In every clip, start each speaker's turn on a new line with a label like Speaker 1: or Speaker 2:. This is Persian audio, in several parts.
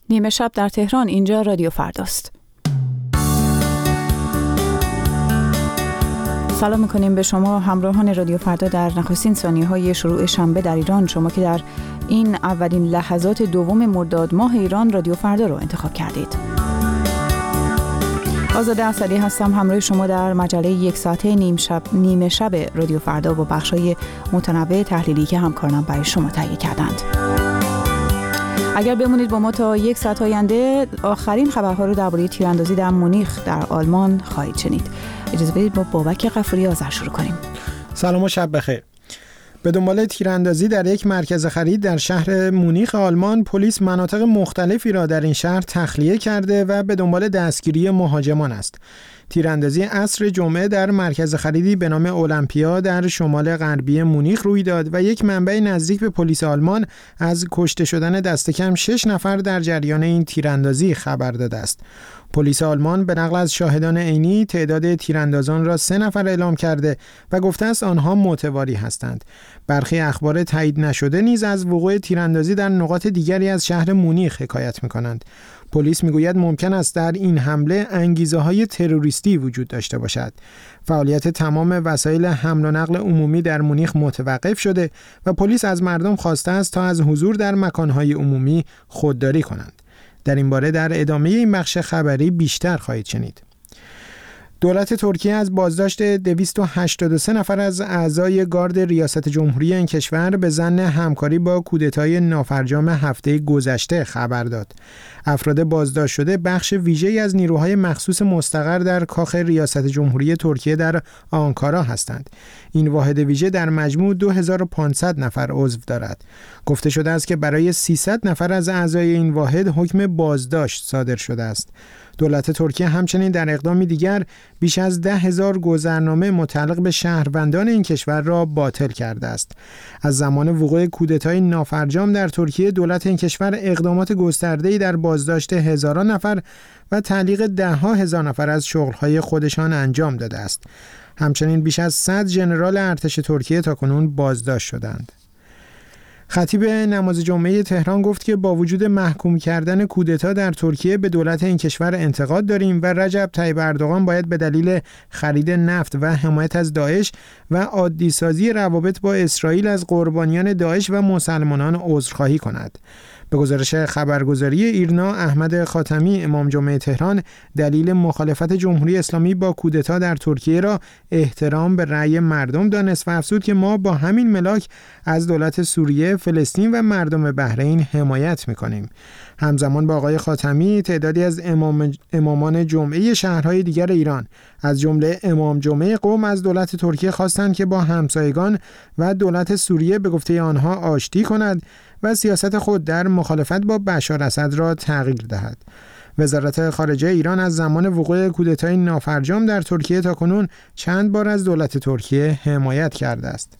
Speaker 1: نیمه شب در تهران، اینجا رادیو فرداست. سلام میکنیم به شما همراهان رادیو فردا در نخستین ثانیه‌های شروع شنبه در ایران. شما که در این اولین لحظات دوم مرداد ماه ایران رادیو فردا رو انتخاب کردید. آزاده اسدی هستم، همراه شما در مجله یک ساعته نیمه شب رادیو فردا با بخشای متنوع تحلیلی که همکارانم برای شما تهیه کردند. اگر بمونید با ما تا یک ساعت آینده، آخرین خبرها رو درباره تیراندازی در مونیخ در آلمان خواهید شنید. اجازه بدید با بابک غفوری آذر شروع کنیم.
Speaker 2: سلام و شب بخیر. به دنبال تیراندازی در یک مرکز خرید در شهر مونیخ آلمان، پلیس مناطق مختلفی را در این شهر تخلیه کرده و به دنبال دستگیری مهاجمان است. تیراندازی عصر جمعه در مرکز خریدی به نام اولمپیا در شمال غربی مونیخ روی داد و یک منبع نزدیک به پلیس آلمان از کشته شدن دست کم 6 نفر در جریان این تیراندازی خبر داده است. پلیس آلمان به نقل از شاهدان عینی تعداد تیراندازان را 3 نفر اعلام کرده و گفته است آنها معتبری هستند. برخی اخبار تایید نشده نیز از وقوع تیراندازی در نقاط دیگری از شهر مونیخ حکایت می‌کنند. پلیس میگوید ممکن است در این حمله انگیزه‌های تروریستی وجود داشته باشد. فعالیت تمام وسایل حمل و نقل عمومی در مونیخ متوقف شده و پلیس از مردم خواسته است تا از حضور در مکان‌های عمومی خودداری کنند. در این باره در ادامه این بخش خبری بیشتر خواهید شنید. دولت ترکیه از بازداشت 283 نفر از اعضای گارد ریاست جمهوری این کشور به ظن همکاری با کودتای نافرجام هفته گذشته خبر داد. افراد بازداشت شده بخش ویژه‌ای از نیروهای مخصوص مستقر در کاخ ریاست جمهوری ترکیه در آنکارا هستند. این واحد ویژه در مجموع 2500 نفر عضو دارد. گفته شده است که برای 300 نفر از اعضای این واحد حکم بازداشت صادر شده است. دولت ترکیه همچنین در اقدامی دیگر بیش از 10,000 گذرنامه متعلق به شهروندان این کشور را باطل کرده است. از زمان وقوع کودتای نافرجام در ترکیه، دولت این کشور اقدامات گسترده‌ای در بازداشت هزاران نفر و تعلیق 10,000 نفر از شغل‌های خودشان انجام داده است. همچنین بیش از 100 ژنرال ارتش ترکیه تاکنون بازداشت شدند. خطیب نماز جمعه تهران گفت که با وجود محکوم کردن کودتا در ترکیه به دولت این کشور انتقاد داریم و رجب طیب اردوغان باید به دلیل خرید نفت و حمایت از داعش و عادی سازی روابط با اسرائیل از قربانیان داعش و مسلمانان عذرخواهی کند. به گزارش خبرگزاری ایرنا، احمد خاتمی امام جمعه تهران دلیل مخالفت جمهوری اسلامی با کودتا در ترکیه را احترام به رأی مردم دانست و افزود که ما با همین ملاک از دولت سوریه، فلسطین و مردم بحرین حمایت می‌کنیم. همزمان با آقای خاتمی تعدادی از امامان جمعه شهرهای دیگر ایران از جمله امام جمعه قم از دولت ترکیه خواستند که با همسایگان و دولت سوریه به گفته آنها آشتی کند و سیاست خود در مخالفت با بشار اسد را تغییر دهد. وزارت خارجه ایران از زمان وقوع کودتای نافرجام در ترکیه تاکنون چند بار از دولت ترکیه حمایت کرده است.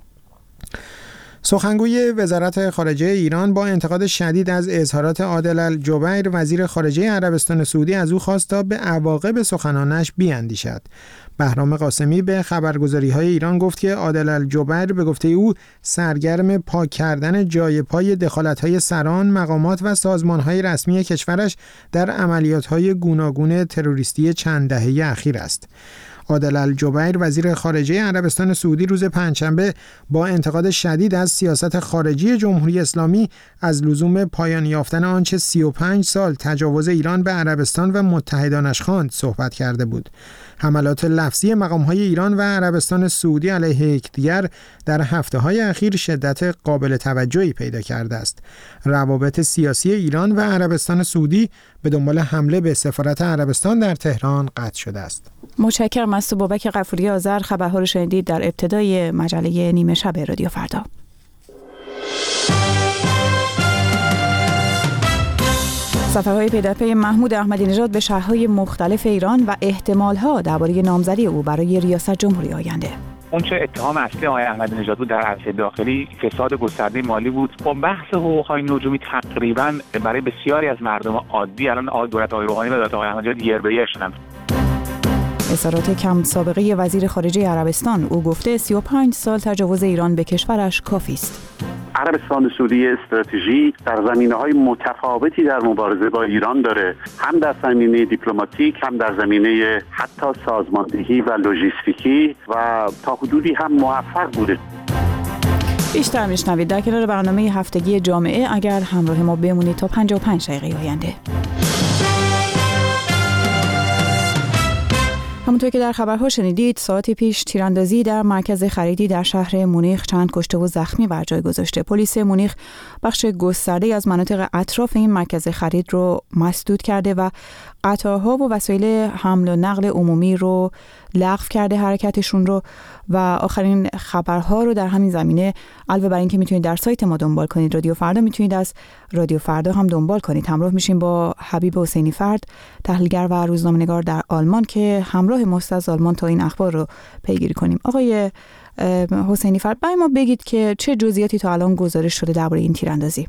Speaker 2: سخنگوی وزارت خارجه ایران با انتقاد شدید از اظهارات عادل الجبیر وزیر خارجه عربستان سعودی از او خواست تا به عواقب سخنانش بیاندیشد. بهرام قاسمی به خبرگزاری‌های ایران گفت که عادل الجبیر به گفته او سرگرم پاک کردن جای پای دخالت‌های سران، مقامات و سازمان‌های رسمی کشورش در عملیات‌های گوناگون تروریستی چند دهه اخیر است. عادل الجبیر وزیر خارجه عربستان سعودی روز پنجشنبه با انتقاد شدید از سیاست خارجی جمهوری اسلامی از لزوم پایان یافتن آنچه 35 سال تجاوز ایران به عربستان و متحدانش خواند صحبت کرده بود. حملات لفظی مقام‌های ایران و عربستان سعودی علیه یکدیگر در هفته‌های اخیر شدت قابل توجهی پیدا کرده است. روابط سیاسی ایران و عربستان سعودی به دنبال حمله به سفارت عربستان در تهران قطع شده است.
Speaker 1: متشکرم از بابک غفوری آذر. خبرها رو شنیدید در ابتدای مجله نیمه شب رادیو فردا. سفرهای پی در پی محمود احمدی نژاد به شهرهای مختلف ایران و احتمالها درباره نامزدی او برای ریاست جمهوری آینده.
Speaker 3: اون چه اتهام اصلی آقای احمدی نژاد بود در عرصه داخلی فساد گسترده مالی بود. با بحث حقوق‌های نجومی تقریبا برای بسیاری از مردم عادی الان دولت آقای روحانی و دولت آقای احمدی نژاد یر به یر شدن.
Speaker 1: اظهارات کم سابقه وزیر خارجه عربستان. او گفته 35 سال تجاوز ایران به کشورش کافی است.
Speaker 4: عربستان سعودی استراتژی در زمینه‌های متفاوتی در مبارزه با ایران داره، هم در زمینه دیپلماتیک، هم در زمینه حتی سازماندهی و لوجستیکی و تا حدودی هم موفق بوده.
Speaker 1: بیشتر میشنوید در کنار برنامه هفتگی جامعه اگر همراه ما بمونید تا 55 دقیقه آینده. همونطور که در خبرها شنیدید، ساعتی پیش تیراندازی در مرکز خریدی در شهر مونیخ چند کشته و زخمی بر جای گذاشته. پلیس مونیخ بخش گسترده از مناطق اطراف این مرکز خرید رو مسدود کرده و قطارها و وسایل حمل و نقل عمومی رو لغو کرده حرکتشون رو و آخرین خبرها رو در همین زمینه علاوه بر اینکه میتونید در سایت ما دنبال کنید رادیو فردا، میتونید از رادیو فردا هم دنبال کنید. همراه میشیم با حبیب حسینی فرد، تحلیلگر و روزنامه‌نگار در آلمان که همراه ماست از آلمان تا این اخبار رو پیگیری کنیم. آقای حسینی فرد، برای ما بگید که چه جزئیاتی تا الان گزارش شده درباره این تیراندازی؟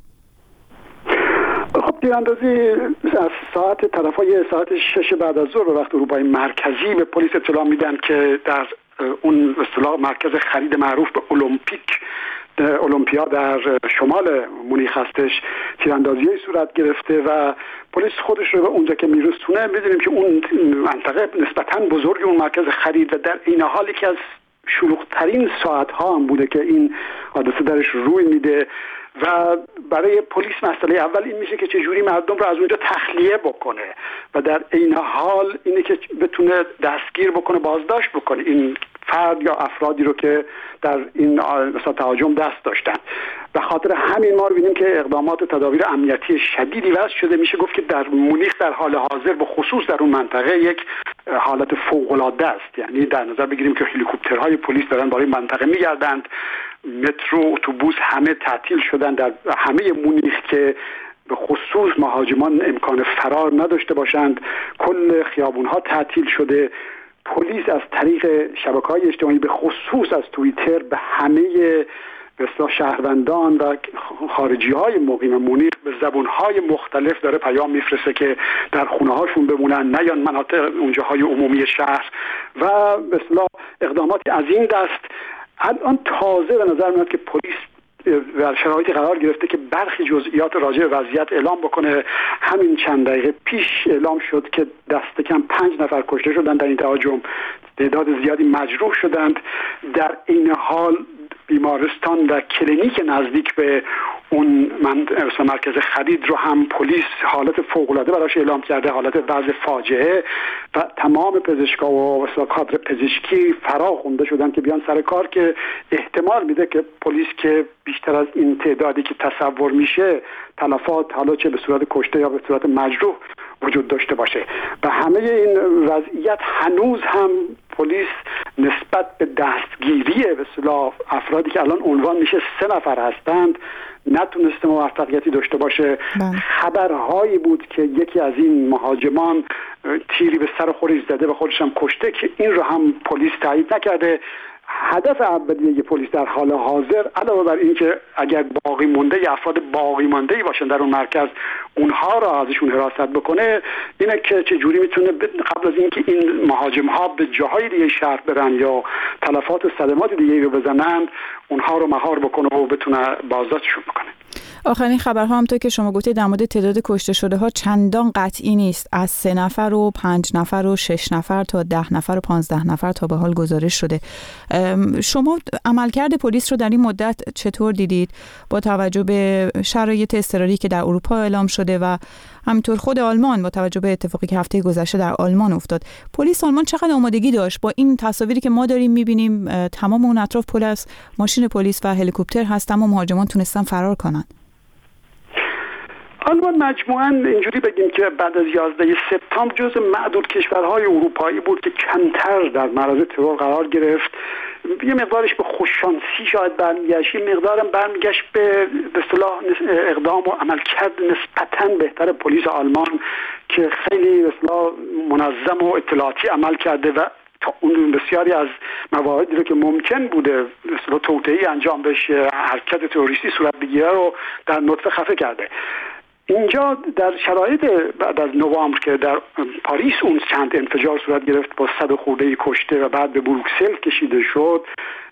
Speaker 5: تیراندازی از طرفای ساعت 6 بعد از ظهر به وقت اروپای مرکزی به پلیس اطلاع میدن که در اون اصطلاح مرکز خرید معروف به المپیا در شمال مونیخ هستش تیراندازی صورت گرفته و پلیس خودش رو به اونجا که میرسونه میدونیم که اون منطقه نسبتاً بزرگ اون مرکز خرید و در این حالی که از شلوغ‌ترین ساعت‌ها هم بوده که این حادثه درش روی میده و برای پلیس مسئله اول این میشه که چجوری مردم رو از اونجا تخلیه بکنه و در این حال اینه که بتونه دستگیر بکنه، بازداشت بکنه این فرد یا افرادی رو که در این مثلا تهاجم دست داشتن. به خاطر همین ما ببینیم که اقدامات تدابیر امنیتی شدیدی وضع شده. میشه گفت که در مونیخ در حال حاضر به خصوص در اون منطقه یک حالت فوق‌العاده است. یعنی در نظر بگیریم که هلیکوپترهای پلیس دارن برای منطقه میگردند، مترو، اتوبوس همه تعطیل شدن در همه مونیخ که به خصوص مهاجمان امکان فرار نداشته باشند. کل خیابون‌ها تعطیل شده. پلیس از طریق شبکه‌های اجتماعی به خصوص از توییتر به همه شهروندان و خارجی‌های مقیم مونیخ به زبان‌های مختلف داره پیام میفرسته که در خونه‌هاشون بمونن، نیان مناطق اونجاهای عمومی شهر و به اصطلاح اقداماتی از این دست. الان تازه به نظر میاد که پلیس در شرایطی قرار گرفته که برخی جزئیات راجع به وضعیت اعلام بکنه. همین چند دقیقه پیش اعلام شد که دست کم 5 نفر کشته شدند در این تهاجم، تعداد زیادی مجروح شدند. در این حال بیمارستان و کلینیک نزدیک به اون مرکز خرید رو هم پلیس حالت فوق‌العاده براش اعلام کرده، حالت وضع فاجعه و تمام پزشکا و کادر پزشکی فرا خونده شدن که بیان سر کار، که احتمال میده که پلیس که بیشتر از این تعدادی که تصور میشه تلفات حالا چه به صورت کشته یا به صورت مجروح وجود داشته باشه. و همه این وضعیت هنوز هم پلیس نسبت به دستگیری به اصطلاح افرادی که الان عنوان میشه 3 نفر هستند نتونسته موفقیتی داشته باشه. خبرهایی بود که یکی از این مهاجمان تیری به سر خودش زده و خودش هم کشته که این رو هم پلیس تایید نکرده. هدف اولیه پلیس در حال حاضر علاوه بر این که اگر باقی مونده افراد باقی مانده‌ای باشن در اون مرکز اونها را ازشون حراست بکنه، اینه که چجوری میتونه قبل از اینکه این مهاجم‌ها به جاهای دیگه شهر برن یا تلفات و صدمات دیگه رو بزنن اونها رو مهار بکنه و بتونه بازداشتشون بکنه.
Speaker 1: آخرین خبرها همونطور که شما گفتید در مورد تعداد کشته شده ها چندان قطعی نیست. از 3 نفر و 5 نفر و 6 نفر تا 10 نفر و 15 نفر تا به حال گزارش شده. شما عملکرد پلیس رو در این مدت چطور دیدید با توجه به شرایط اضطراری که در اروپا اعلام شده و همینطور خود آلمان با توجه به اتفاقی که هفته گذشته در آلمان افتاد؟ پلیس آلمان چقدر آمادگی داشت با این تصاویری که ما داریم می‌بینیم؟ تمام اون اطراف پلیس، ماشین پلیس و هلیکوپتر هست اما مهاجمان تونستن فرار کنن.
Speaker 5: آلمان مجموعاً اینجوری بگیم که بعد از 11 سپتامبر جزو معدود کشورهای اروپایی بود که کمتر در معرض ترور قرار گرفت. یه مقدارش به خوششانسی شاید برمیگشت، یه مقدارم برمیگشت به اصطلاح اقدام و عملکرد نسبتاً بهتر پلیس آلمان که خیلی به اصطلاح منظم و اطلاعاتی عمل کرده و تا اون بسیاری از مواردی رو که ممکن بوده مثلا توطئه‌ای انجام بشه، حرکت تروریستی صورت بگیره رو در نطفه خفه کرده. اینجا در شرایط بعد از نوامبر که در پاریس اون چند انفجار صورت گرفت با 100 خورده کشته و بعد به بروکسل کشیده شد،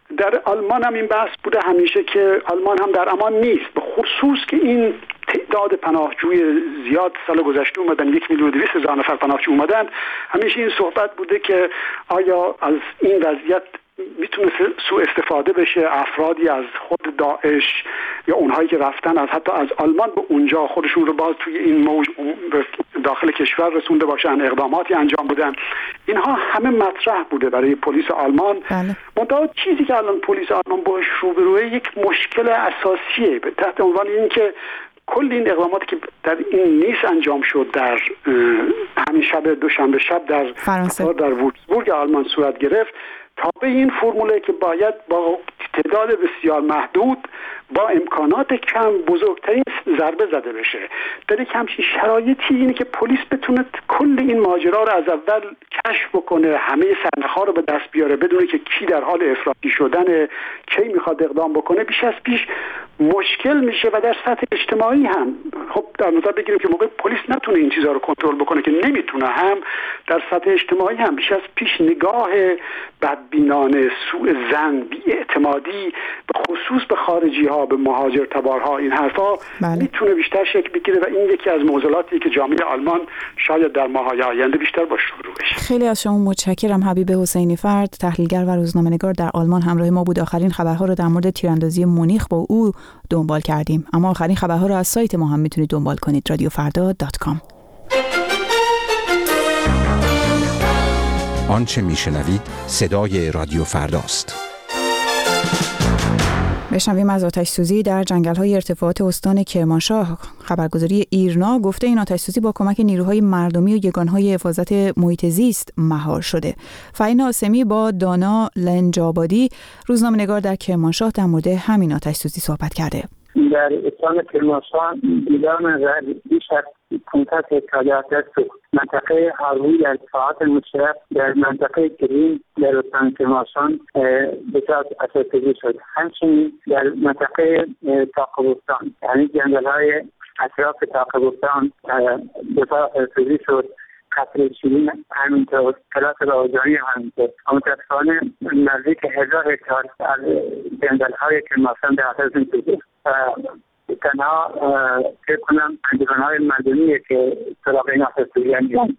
Speaker 5: در آلمان هم این بحث بوده همیشه که آلمان هم در امان نیست، به خصوص که این تعداد پناهجوی زیاد سال گذشته اومدن، 1,200,000 نفر پناهجو اومدن. همیشه این صحبت بوده که آیا از این وضعیت میتونه سوء استفاده بشه، افرادی از خود داعش یا اونهایی که رفتن از حتی از آلمان به اونجا خودشون رو باز توی این موج داخل کشور رسونده باشن، اقداماتی انجام بدن. اینها همه مطرح بوده برای پلیس آلمان. منتها چیزی که الان پلیس آلمان باش روبروه یک مشکل اساسیه تحت عنوان این که کل این اقداماتی که در این نیس انجام شد، در همین شب دوشنبه شب در فرانسه در وولفسبورگ آلمان صورت گرفت، تابع این فرموله که باید با تعداد بسیار محدود با امکانات کم بزرگترین ضربه زده بشه. در یک همچین شرایطی اینه که پلیس بتونه کل این ماجرا رو از اول کشف بکنه، همه سرنخ‌ها رو به دست بیاره، بدونه که کی در حال افراطی شدنه، کی میخواد اقدام بکنه. بیش از پیش مشکل میشه و در سطح اجتماعی هم خب در نظر بگیریم که موقع پلیس نتونه این چیزا رو کنترل بکنه که نمیتونه، هم در سطح اجتماعی هم بیش از پیش نگاه بدبینانه، سوء ظن، بی‌اعتمادی به خصوص به خارجی ها، به مهاجر تبارها، این حرفا میتونه بیشتر شکل بگیره و این یکی از معضلاتی که جامعه آلمان شاید در ماه‌های آینده بیشتر باش روبرو بشه.
Speaker 1: خیلی از شما متشکرم. حبیب حسینی فرد، تحلیلگر و روزنامه‌نگار در آلمان همراه ما بود. آخرین خبرها رو در مورد تیراندازی مونیخ با او دنبال کردیم، اما آخرین خبرها رو از سایت ما هم میتونید دنبال کنید، radiofarda.com.
Speaker 6: آنچه میشنوید صدای رادیو فرداست.
Speaker 1: بشنویم از آتش‌سوزی در جنگل‌های ارتفاعات استان کرمانشاه. خبرگزاری ایرنا گفته این آتش‌سوزی با کمک نیروهای مردمی و یگانهای حفاظت محیط زیست مهار شده. فعین آسمی با دانا لنجابادی، روزنامه‌نگار در کرمانشاه، در مورد همین آتش‌سوزی صحبت کرده.
Speaker 7: در استان کرمانشاه دیدن بیش از 500 هکتار است. منطقه حاوی در ارتفاعات مشترک در منطقه گرین در استان کرمانشاه بسیار آتش‌سوزی شد. همچنین در منطقه تاقبوستان، یعنی جنگل‌های اطراف تاقبوستان بسیار آتش‌سوزی شد. قطره شیرین همینطور، کلاس راهجانی همینطور. متاسفانه نزدیک 1000 هکتار از جنگل‌های کرمانشاه در آتش سوزید. تنها فکر کنم انجمن‌های مردمیه که سراغ این آتش‌سوزی انجام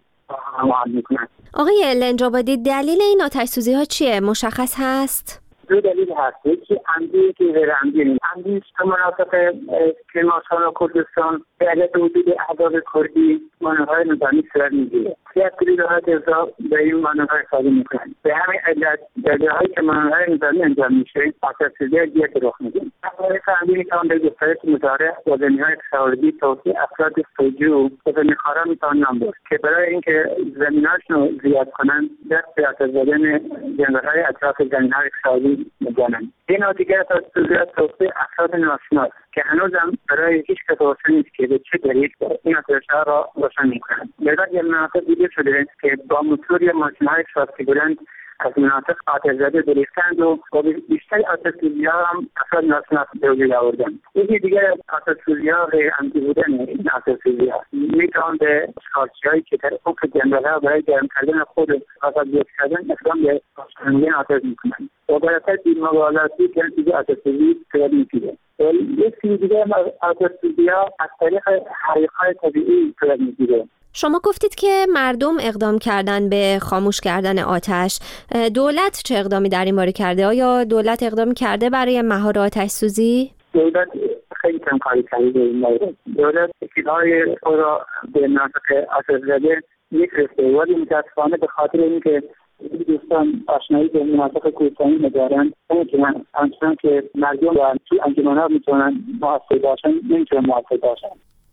Speaker 7: میکنن.
Speaker 8: آقای لنجابادی، دلیل این آتش‌سوزی‌ها چیه؟ مشخص هست؟
Speaker 7: دو دلیل هست. یکی عمدی، یکی غیر عمدی. عمدی است که مناطق کرمانشاه و کردستان به علت وجود احزاب کردی مانورهای نظامی صورت میگیره. یک گروه‌های ارضا به این مانورهای استفاده میکنن. به همین علت در جاهایی که مانورهای نظامی انجام میشه آتش‌سوزی دیگه رخ میده. برای عمدی میتوان به گسترش مزارع و زمین‌های کشاورزی، توسعه افراد فوجو و زمین‌خواران میتوان نام برد که برای اینکه زمیناشون رو زیاد کنن دست به آتش زدن جنگل‌های اطراف زمین‌های کشاورزی می‌زنن. این دیگر آتش‌سوزی توسعه افراد ناشناس که هنوزم برای هیچ کس روشن نیست که به چه دلیل این آتش‌ها را روشن می‌کنند. در مناطق دیده شده که با موتور یا ماشین‌های شاسی بلند از مناطق آتش زده گریختند و بیشتر آتش‌سوزی‌ها هم افراد ناشناس به وجود آوردند. یکی دیگر آتش‌سوزی‌ها غیر عمدی بودن این آتش‌سوزی‌ها می‌توان به اشغالچی‌هایی که در افق جنگل‌ها برای گرم کردن خود آتش‌زده کردن اقدام به روشنی آتش می‌کنند. و برای بی‌مبالاتی که دیگه آتش‌سوزی صورت می‌گیره. یکی دیگر آتش‌سوزی‌ها از طریق حریق‌های طبیعی صورت می‌گیره.
Speaker 8: شما گفتید که مردم اقدام کردن به خاموش کردن آتش. دولت چه اقدامی در این باره کرده؟ آیا دولت اقدام کرده برای مهار آتش سوزی؟
Speaker 7: دولت خیلی کم کاری کرده این مورد. دولت تکیه‌های خود را به مناطق آتش زده می‌فرسته، ولی متأسفانه به خاطر اینکه دوستان آشنایی به مناطق کوهستانی ندارن، نمی‌تونن آنچنان که مردم و انجمن‌ها می‌تونن موثر باشن، نمی‌تونن موثر باشن.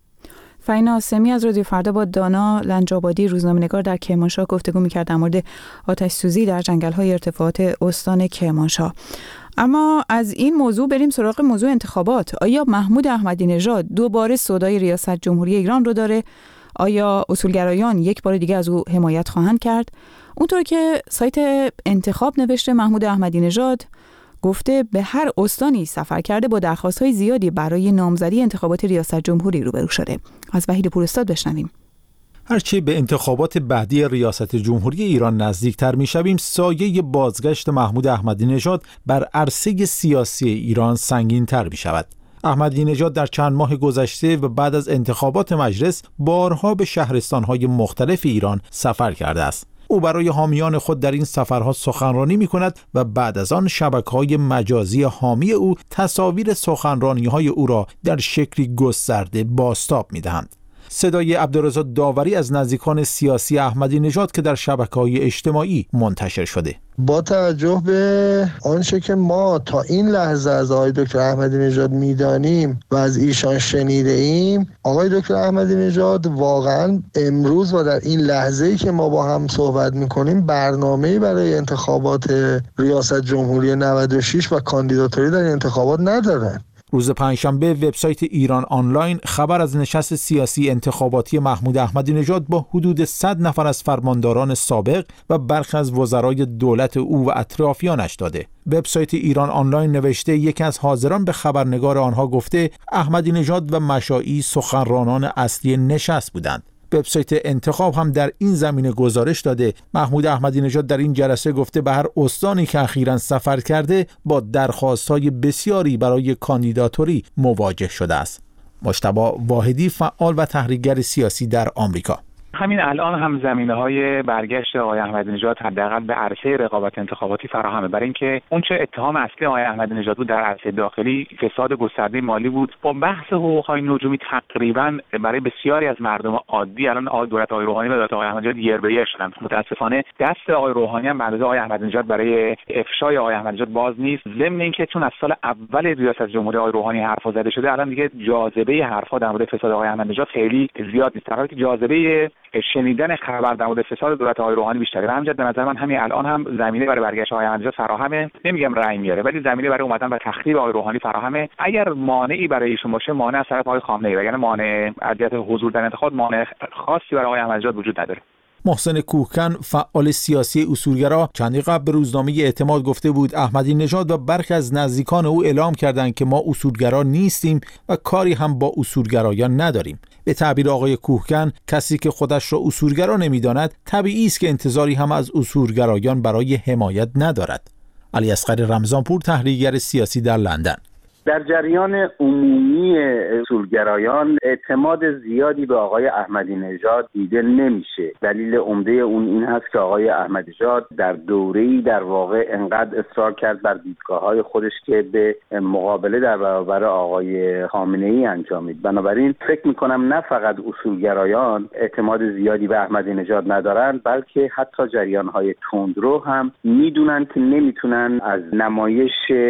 Speaker 1: فعین آسمی از رادیو فردا با دانا لنجابادی، روزنامه‌نگار در کرمانشاه، گفتگو می‌کرد در مورد آتش‌سوزی در جنگل‌های ارتفاعات استان کرمانشاه. اما از این موضوع بریم سراغ موضوع انتخابات. آیا محمود احمدی نژاد دوباره سودای ریاست جمهوری ایران رو داره؟ آیا اصولگرایان یک بار دیگه از او حمایت خواهند کرد؟ اونطور که سایت انتخاب نوشته، محمود احمدی نژاد گفته به هر استانی سفر کرده، با درخواست‌های زیادی برای نامزدی انتخابات ریاست جمهوری روبرو شده. از وحید پورستاد بشنویم.
Speaker 9: هرچی به انتخابات بعدی ریاست جمهوری ایران نزدیکتر می‌شویم، سایه بازگشت محمود احمدی نژاد بر عرصه سیاسی ایران سنگین‌تر می‌شود. احمدی نژاد در چند ماه گذشته و بعد از انتخابات مجلس بارها به شهرستان‌های مختلف ایران سفر کرده است. او برای حامیان خود در این سفرها سخنرانی می‌کند و بعد از آن شبکه‌های مجازی حامی او تصاویر سخنرانی‌های او را در شکلی گسترده بازتاب می‌دهند. صدای عبدالرضا داوری از نزدیکان سیاسی احمدی نژاد که در شبکه‌های اجتماعی منتشر شده.
Speaker 10: با توجه به آنچه که ما تا این لحظه از آقای دکتر احمدی نژاد میدانیم و از ایشان شنیده ایم، آقای دکتر احمدی نژاد واقعا امروز و در این لحظه‌ای که ما با هم صحبت میکنیم برنامه‌ای برای انتخابات ریاست جمهوری 96 و کاندیداتوری در انتخابات ندارن.
Speaker 9: روز پنجشنبه وبسایت ایران آنلاین خبر از نشست سیاسی انتخاباتی محمود احمدی نژاد با حدود 100 نفر از فرمانداران سابق و برخی از وزرای دولت او و اطرافیانش داده. وبسایت ایران آنلاین نوشته یکی از حاضران به خبرنگار آنها گفته احمدی نژاد و مشائی سخنرانان اصلی نشست بودند. وبسایت انتخاب هم در این زمینه گزارش داده محمود احمدی نژاد در این جلسه گفته به هر استانی که اخیراً سفر کرده با درخواست‌های بسیاری برای کاندیداتوری مواجه شده است. مجتبی واحدی، فعال و تحریکگر سیاسی در آمریکا:
Speaker 3: همین الان هم زمینه‌های برگشت آقای احمدی نژاد حداقل به عرصه رقابت انتخاباتی فراهمه، برای اینکه اون چه اتهام اصلی آقای احمدی نژاد بود در عرصه داخلی فساد گسترده مالی بود، با بحث حقوق‌های نجومی تقریبا برای بسیاری از مردم عادی الان دولت آقای روحانی و دولت آقای احمدی نژاد یربیه شدن. متاسفانه دست آقای روحانی هم به اندازه آقای احمدی نژاد برای افشای آقای احمدی نژاد باز نیست. ضمن اینکه چون از سال اول ریاست جمهوری آقای روحانی حرفا زده شده، الان دیگه جاذبه حرفا در مورد فساد آقای احمدی نژاد خیلی زیاد نیست، در حالی که جاذبه شنیدن خبر در مورد فساد دولت آقای روحانی بیشتره. همینجا به نظر من همین الان هم زمینه برای برگشت آقای احمدی نژاد فراهمه. نمیگم رأی میاره، ولی زمینه برای اومدن و تخریب آقای روحانی فراهمه. اگر مانعی برای ایشون باشه، مانع از طرف آقای خامنه‌ای، یعنی مانع عدالت حضور در انتخابات، مانع خاصی برای آقای احمدی نژاد وجود نداره.
Speaker 9: محسن کوهکن، فعال سیاسی اصولگرا، چندی قبل به روزنامه اعتماد گفته بود احمدی نژاد و برخی از نزدیکان او اعلام کردند که ما اصولگرا نیستیم و کاری هم با اصولگرایان نداریم. به تعبیر آقای کوهکن، کسی که خودش را اصولگرا نمی‌داند طبیعی است که انتظاری هم از اصولگرایان برای حمایت ندارد. علی اصغر رمضانپور، تحلیلگر سیاسی در لندن:
Speaker 11: در جریان عمومی اصولگرایان اعتماد زیادی به آقای احمدی نژاد دیده نمیشه. دلیل عمده اون این هست که آقای احمدی نژاد در دوره‌ای در واقع انقدر اصرار کرد بر دیدگاه‌های خودش که به مقابله در برابر آقای خامنه‌ای انجامید. بنابراین فکر می‌کنم نه فقط اصولگرایان اعتماد زیادی به احمدی نژاد ندارن، بلکه حتی جریان‌های تندرو هم میدونن که نمیتونن از نمایش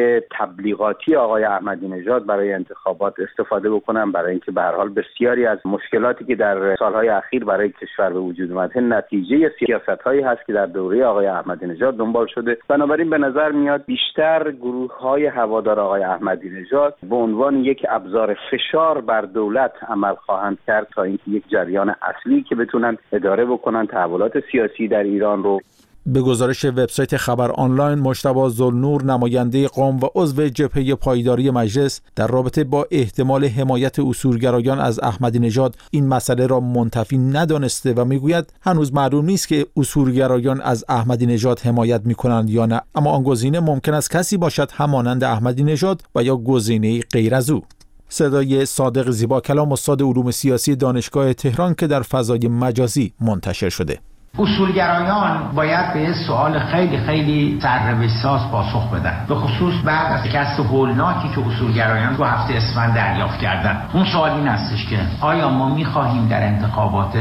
Speaker 11: تبلیغاتی آقای احمدی نژاد برای انتخابات استفاده بکنن، برای اینکه به هر حال بسیاری از مشکلاتی که در سالهای اخیر برای کشور به وجود اومده نتیجه سیاست‌هایی هست که در دوره آقای احمدی نژاد دنبال شده. بنابراین به نظر میاد بیشتر گروه‌های هوادار آقای احمدی نژاد به عنوان یک ابزار فشار بر دولت عمل خواهند کرد تا اینکه یک جریان اصلی که بتونن اداره بکنن تحولات سیاسی در ایران رو.
Speaker 9: به گزارش وبسایت خبر آنلاین، مجتبی ذوالنور، نماینده قوم و عضو جبهه پایداری مجلس، در رابطه با احتمال حمایت اصولگرایان از احمدی نژاد این مسئله را منتفی ندانسته و میگوید هنوز معلوم نیست که اصولگرایان از احمدی نژاد حمایت میکنند یا نه، اما آن گزینه ممکن است کسی باشد همانند احمدی نژاد و یا گزینه غیر از او. صدای صادق زیباکلام، استاد علوم سیاسی دانشگاه تهران که در فضای مجازی منتشر شده:
Speaker 12: اصولگرایان باید به سوال خیلی سرنوشت‌ساز پاسخ بدن، به خصوص بعد از شکست هولناکی که اصولگرایان تو هفته اسفند دریافت کردن. اون سوال این هستش که آیا ما می‌خواهیم در انتخابات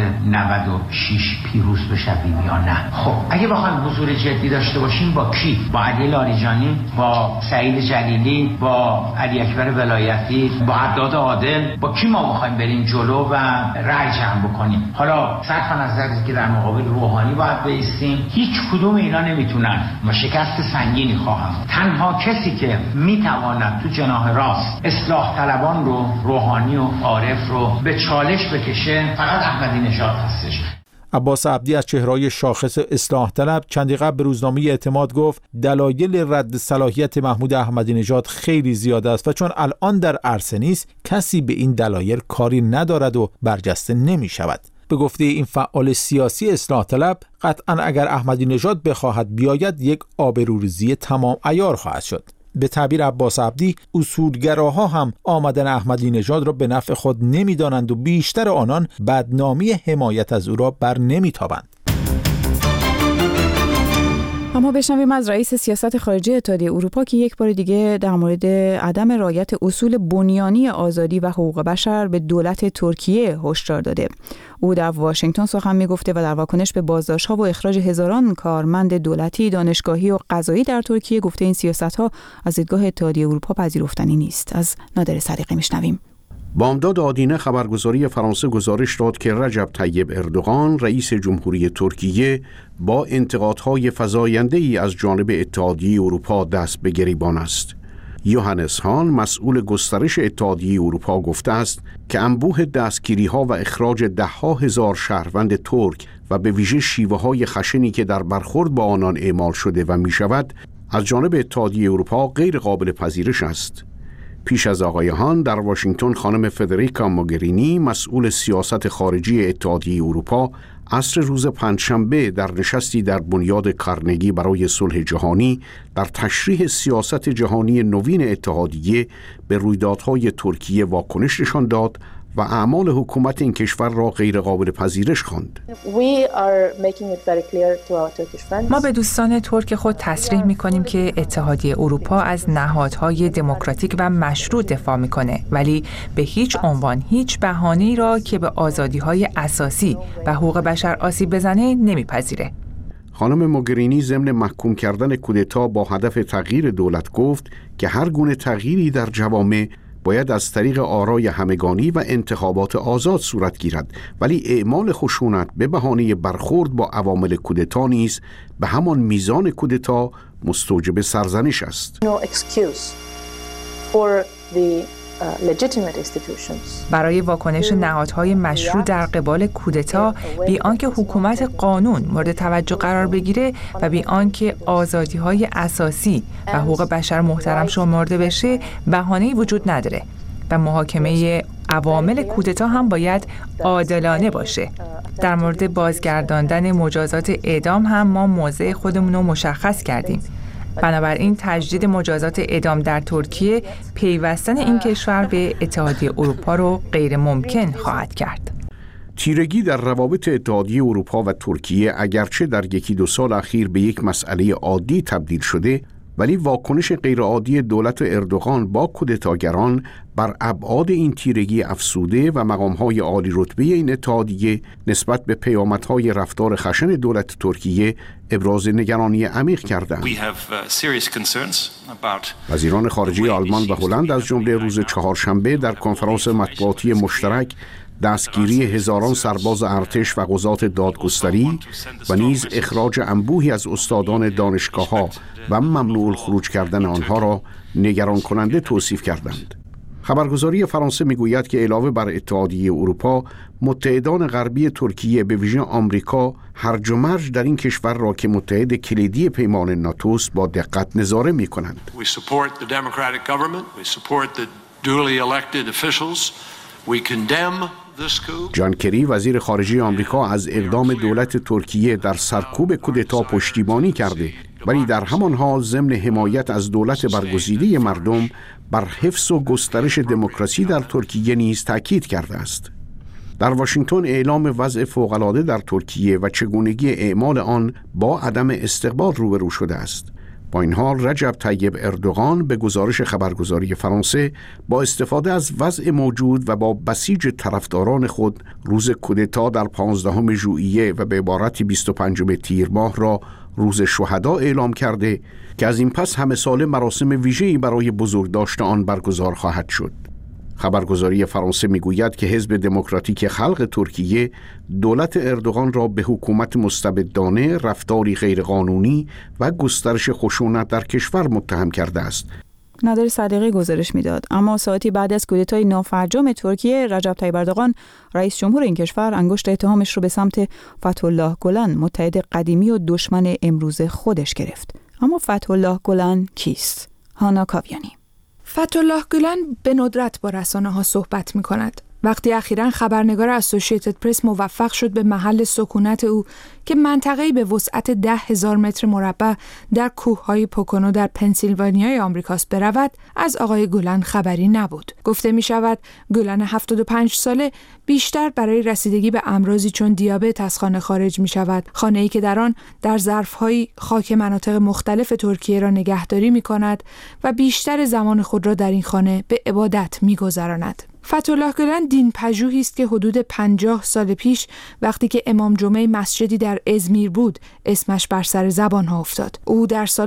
Speaker 12: 96 پیروز بشویم یا نه؟ خب اگه بخوایم حضور جدی داشته باشیم با کی؟ با علی لاریجانی، با سعید جلیلی، با علی اکبر ولایتی، با عداد عادل، با کی ما می‌خوایم بریم جلو و رأی جمع بکنیم؟ حالا صرف نظر از اینکه در مقابل روحانی باید بایستیم، هیچ کدوم اینا نمیتونن و شکست سنگینی خواهم. تنها کسی که میتواند تو جناح راست اصلاح طلبان رو، روحانی و عارف رو به چالش بکشه فقط احمدی نژاد هستش.
Speaker 9: عباس عبدی از چهره‌های شاخص اصلاح طلب چندی قبل به روزنامه اعتماد گفت دلایل رد صلاحیت محمود احمدی نژاد خیلی زیاد است و چون الان در عرصه نیست کسی به این دلایل کاری ندارد و برجسته نمی شود. به گفته این فعال سیاسی اصلاح طلب، قطعاً اگر احمدی نژاد بخواهد بیاید یک آبروریزی تمام عیار خواهد شد. به تعبیر عباس عبدی، اصولگراها هم آمدن احمدی نژاد را به نفع خود نمی‌دانند و بیشتر آنان بدنامی حمایت از او را بر نمی‌تابند.
Speaker 1: اما بشنویم از رئیس سیاست خارجی اتحادیه اروپا که یک بار دیگه در مورد عدم رعایت اصول بنیانی آزادی و حقوق بشر به دولت ترکیه هشدار داده. او در واشنگتن سخن می‌گفته و در واکنش به بازداشت‌ها و اخراج هزاران کارمند دولتی، دانشگاهی و قضایی در ترکیه گفته این سیاست‌ها از دیدگاه اتحادیه اروپا پذیرفتنی نیست. از نادر صدیقی میشنویم.
Speaker 13: بامداد آدینه خبرگزاری فرانسه گزارش داد که رجب طیب اردوغان رئیس جمهوری ترکیه با انتقادهای فزاینده‌ای از جانب اتحادیه اروپا دست به گریبان است. یوهانس هان مسئول گسترش اتحادیه اروپا گفته است که انبوه دستگیری‌ها و اخراج ده‌ها هزار شهروند ترک و به ویژه شیوه‌های خشنی که در برخورد با آنان اعمال شده و می‌شود از جانب اتحادیه اروپا غیر قابل پذیرش است. پیش از آقای هان در واشنگتن خانم فدریکا موگرینی مسئول سیاست خارجی اتحادیه اروپا عصر روز پنجشنبه در نشستی در بنیاد کارنگی برای صلح جهانی در تشریح سیاست جهانی نوین اتحادیه به رویدادهای ترکیه واکنش نشان داد و اعمال حکومت این کشور را غیر قابل پذیرش خواند.
Speaker 14: ما به دوستان ترک خود تصریح می‌کنیم که اتحادیه اروپا از نهادهای دموکراتیک و مشروع دفاع می‌کنه، ولی به هیچ عنوان هیچ بهانه‌ای را که به آزادی‌های اساسی و حقوق بشر آسیب بزنه نمی‌پذیره.
Speaker 13: خانم موگرینی ضمن محکوم کردن کودتا با هدف تغییر دولت گفت که هر گونه تغییری در جوامع باید از طریق آرای همگانی و انتخابات آزاد صورت گیرد، ولی اعمال خشونت به بهانه برخورد با عوامل کودتا نیز به همان میزان کودتا مستوجب سرزنش است.
Speaker 14: برای واکنش نهادهای مشروع در قبال کودتا بی آنکه حکومت قانون مورد توجه قرار بگیره و بی آنکه آزادی‌های اساسی و حقوق بشر محترم شمرده بشه بهانه‌ای وجود نداره و محاکمه عوامل کودتا هم باید عادلانه باشه. در مورد بازگرداندن مجازات اعدام هم ما موضع خودمون رو مشخص کردیم. بنابراین تجدید مجازات اعدام در ترکیه پیوستن این کشور به اتحادیه اروپا رو غیر ممکن خواهد کرد.
Speaker 13: تیرگی در روابط اتحادیه اروپا و ترکیه اگرچه در 1-2 سال اخیر به یک مسئله عادی تبدیل شده، ولی واکنش غیرعادی دولت اردوغان با کودتاگران بر ابعاد این تیرگی افسوده و مقام‌های عالی رتبه این اتحادیه نسبت به پیامدهای رفتار خشن دولت ترکیه ابراز نگرانی عمیق کردند. وزیران خارجه آلمان و هلند از جمله روز چهارشنبه در کنفرانس مطبوعاتی مشترک دستگیری هزاران سرباز ارتش و قضات دادگستری و نیز اخراج انبوهی از استادان دانشگاه‌ها و ممنوع الخروج کردن آنها را نگران کننده توصیف کردند. خبرگزاری فرانسه میگوید که علاوه بر اتحادیه اروپا، متحدان غربی ترکیه به ویژه آمریکا هرج و مرج در این کشور را که متحد کلیدی پیمان ناتوست با دقت نظاره می‌کنند. جان کری وزیر خارجه آمریکا از اقدام دولت ترکیه در سرکوب کودتا پشتیبانی کرده، ولی در همان حال ضمن حمایت از دولت برگزیده مردم بر حفظ و گسترش دموکراسی در ترکیه نیز تاکید کرده است. در واشنگتن اعلام وضع فوق‌العاده در ترکیه و چگونگی اعمال آن با عدم استقبال روبرو شده است. با این حال رجب طیب اردوغان به گزارش خبرگزاری فرانسه با استفاده از وضع موجود و با بسیج طرفداران خود روز کودتا در 15 ژوئیه و به عبارت 25 تیر ماه را روز شهدا اعلام کرده که از این پس همه ساله مراسم ویژه‌ای برای بزرگداشت آن برگزار خواهد شد. خبرگزاری فرانسه میگوید که حزب دموکراتیک خلق ترکیه دولت اردوغان را به حکومت مستبدانه، رفتاری غیرقانونی و گسترش خشونت در کشور متهم کرده است.
Speaker 1: نادر صدیقی گزارش میداد. اما ساعتی بعد از کودتای نافرجام ترکیه، رجب طیب اردوغان رئیس جمهور این کشور انگشت اتهامش رو به سمت فتح‌الله گلن، متحد قدیمی و دشمن امروز خودش گرفت. اما فتح‌الله گلن کیست؟ هانا کاویانی.
Speaker 15: فتح‌الله گلن به ندرت با رسانه‌ها صحبت می‌کند. وقتی اخیراً خبرنگار اسوسییتد پرس موفق شد به محل سکونت او که منطقه‌ای به وسعت 10,000 متر مربع در کوههای پوکونو در پنسیلوانیای آمریکاست برود، از آقای گولن خبری نبود. گفته می شود گولن 75 ساله بیشتر برای رسیدگی به امراضی چون دیابت از خانه خارج می شود. خانه‌ای که در آن در ظرف‌های خاک مناطق مختلف ترکیه را نگهداری می کند و بیشتر زمان خود را در این خانه به عبادت می گذراند. فتح‌الله گولن دین‌پژوهی است که حدود 50 سال پیش وقتی که امام جمعه مسجدی در ازمیر بود اسمش بر سر زبان‌ها افتاد. او در سال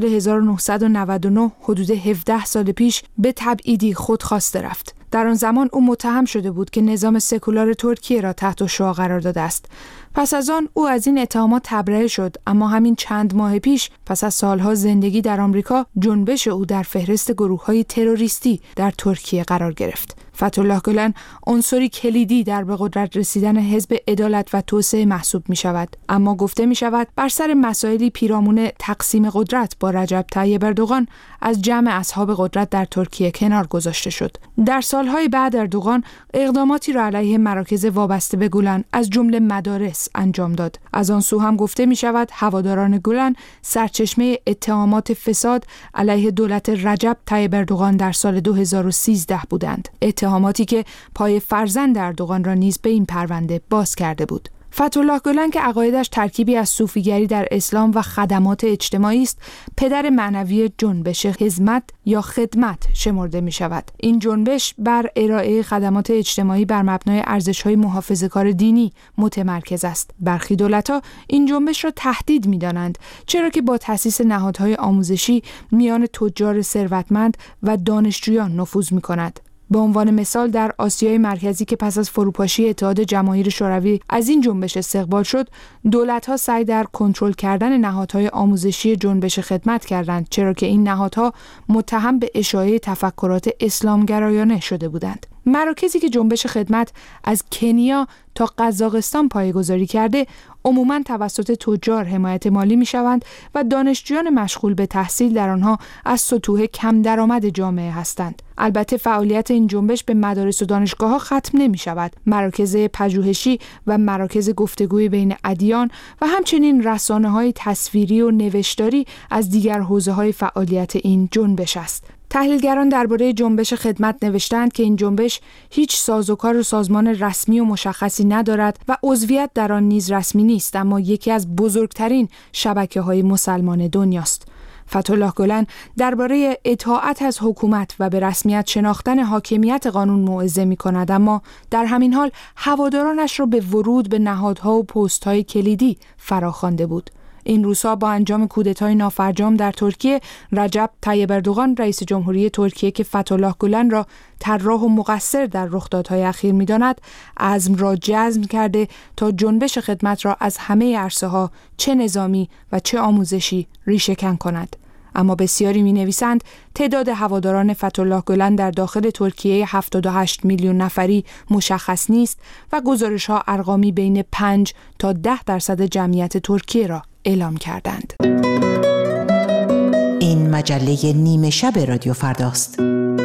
Speaker 15: 1999 حدود 17 سال پیش به تبعیدی خودخواسته رفت. در آن زمان او متهم شده بود که نظام سکولار ترکیه را تحت شعاع قرار داده است. پس از آن او از این اتهامات تبرئه شد، اما همین چند ماه پیش پس از سالها زندگی در آمریکا جنبش او در فهرست گروه‌های تروریستی در ترکیه قرار گرفت. فتح‌الله گولن عنصری کلیدی در به قدرت رسیدن حزب عدالت و توسعه محسوب می شود، اما گفته می شود بر سر مسائلی پیرامون تقسیم قدرت با رجب طیب اردوغان از جمع اصحاب قدرت در ترکیه کنار گذاشته شد. در سالهای بعد اردوغان اقداماتی را علیه مراکز وابسته به گولن از جمله مدارس انجام داد. از آن سو هم گفته می شود هواداران گولن سرچشمه اتهامات فساد علیه دولت رجب طیب اردوغان در سال 2013 بودند. اتهاماتی که پای فرزند اردوغان را نیز به این پرونده باز کرده بود. فتح‌الله گولن که عقایدش ترکیبی از صوفیگری در اسلام و خدمات اجتماعی است، پدر معنوی جنبش حزمت یا خدمت شمرده می شود. این جنبش بر ارائه خدمات اجتماعی بر مبنای ارزش‌های محافظه‌کار دینی متمرکز است. برخی دولت‌ها این جنبش را تهدید می‌دانند، چرا که با تأسیس نهادهای آموزشی میان تجار ثروتمند و دانشجویان نفوذ می‌کند. به عنوان مثال در آسیای مرکزی که پس از فروپاشی اتحاد جماهیر شوروی از این جنبش استقبال شد، دولت‌ها سعی در کنترل کردن نهادهای آموزشی جنبش خدمت کردند، چرا که این نهادها متهم به اشاعه تفکرات اسلامگرایانه شده بودند. مراکزی که جنبش خدمت از کنیا تا قزاقستان پایه‌گذاری کرده، عموماً توسط تجار حمایت مالی می‌شوند و دانشجویان مشغول به تحصیل در آنها از سطوح کم درآمد جامعه هستند. البته فعالیت این جنبش به مدارس و دانشگاه‌ها ختم نمی‌شود. مراکز پژوهشی و مراکز گفتگوی بین ادیان و همچنین رسانه‌های تصویری و نوشتاری از دیگر حوزه‌های فعالیت این جنبش است. تحلیلگران درباره جنبش خدمت نوشتند که این جنبش هیچ سازوکار و سازمان رسمی و مشخصی ندارد و عضویت در آن نیز رسمی نیست، اما یکی از بزرگترین شبکه‌های مسلمان دنیاست. فتح‌الله گولن درباره اطاعت از حکومت و به رسمیت شناختن حاکمیت قانون موعظه می‌کند، اما در همین حال هوادارانش را به ورود به نهادها و پست‌های کلیدی فراخوانده بود. این روزها با انجام کودتای نافرجام در ترکیه، رجب طیب اردوغان رئیس جمهوری ترکیه که فتح‌الله گولن را طراح و مقصر در رخدادهای اخیر می‌داند، عزم را جزم کرده تا جنبش خدمت را از همه عرصه‌ها چه نظامی و چه آموزشی ریشه‌کن کند. اما بسیاری می‌نویسند تعداد هواداران فتح‌الله گولن در داخل ترکیه 78 میلیون نفری مشخص نیست و گزارش‌ها ارقامی بین 5 تا 10% جمعیت ترکیه را اعلام کردند.
Speaker 16: این مجله نیمه شب رادیو فرداست.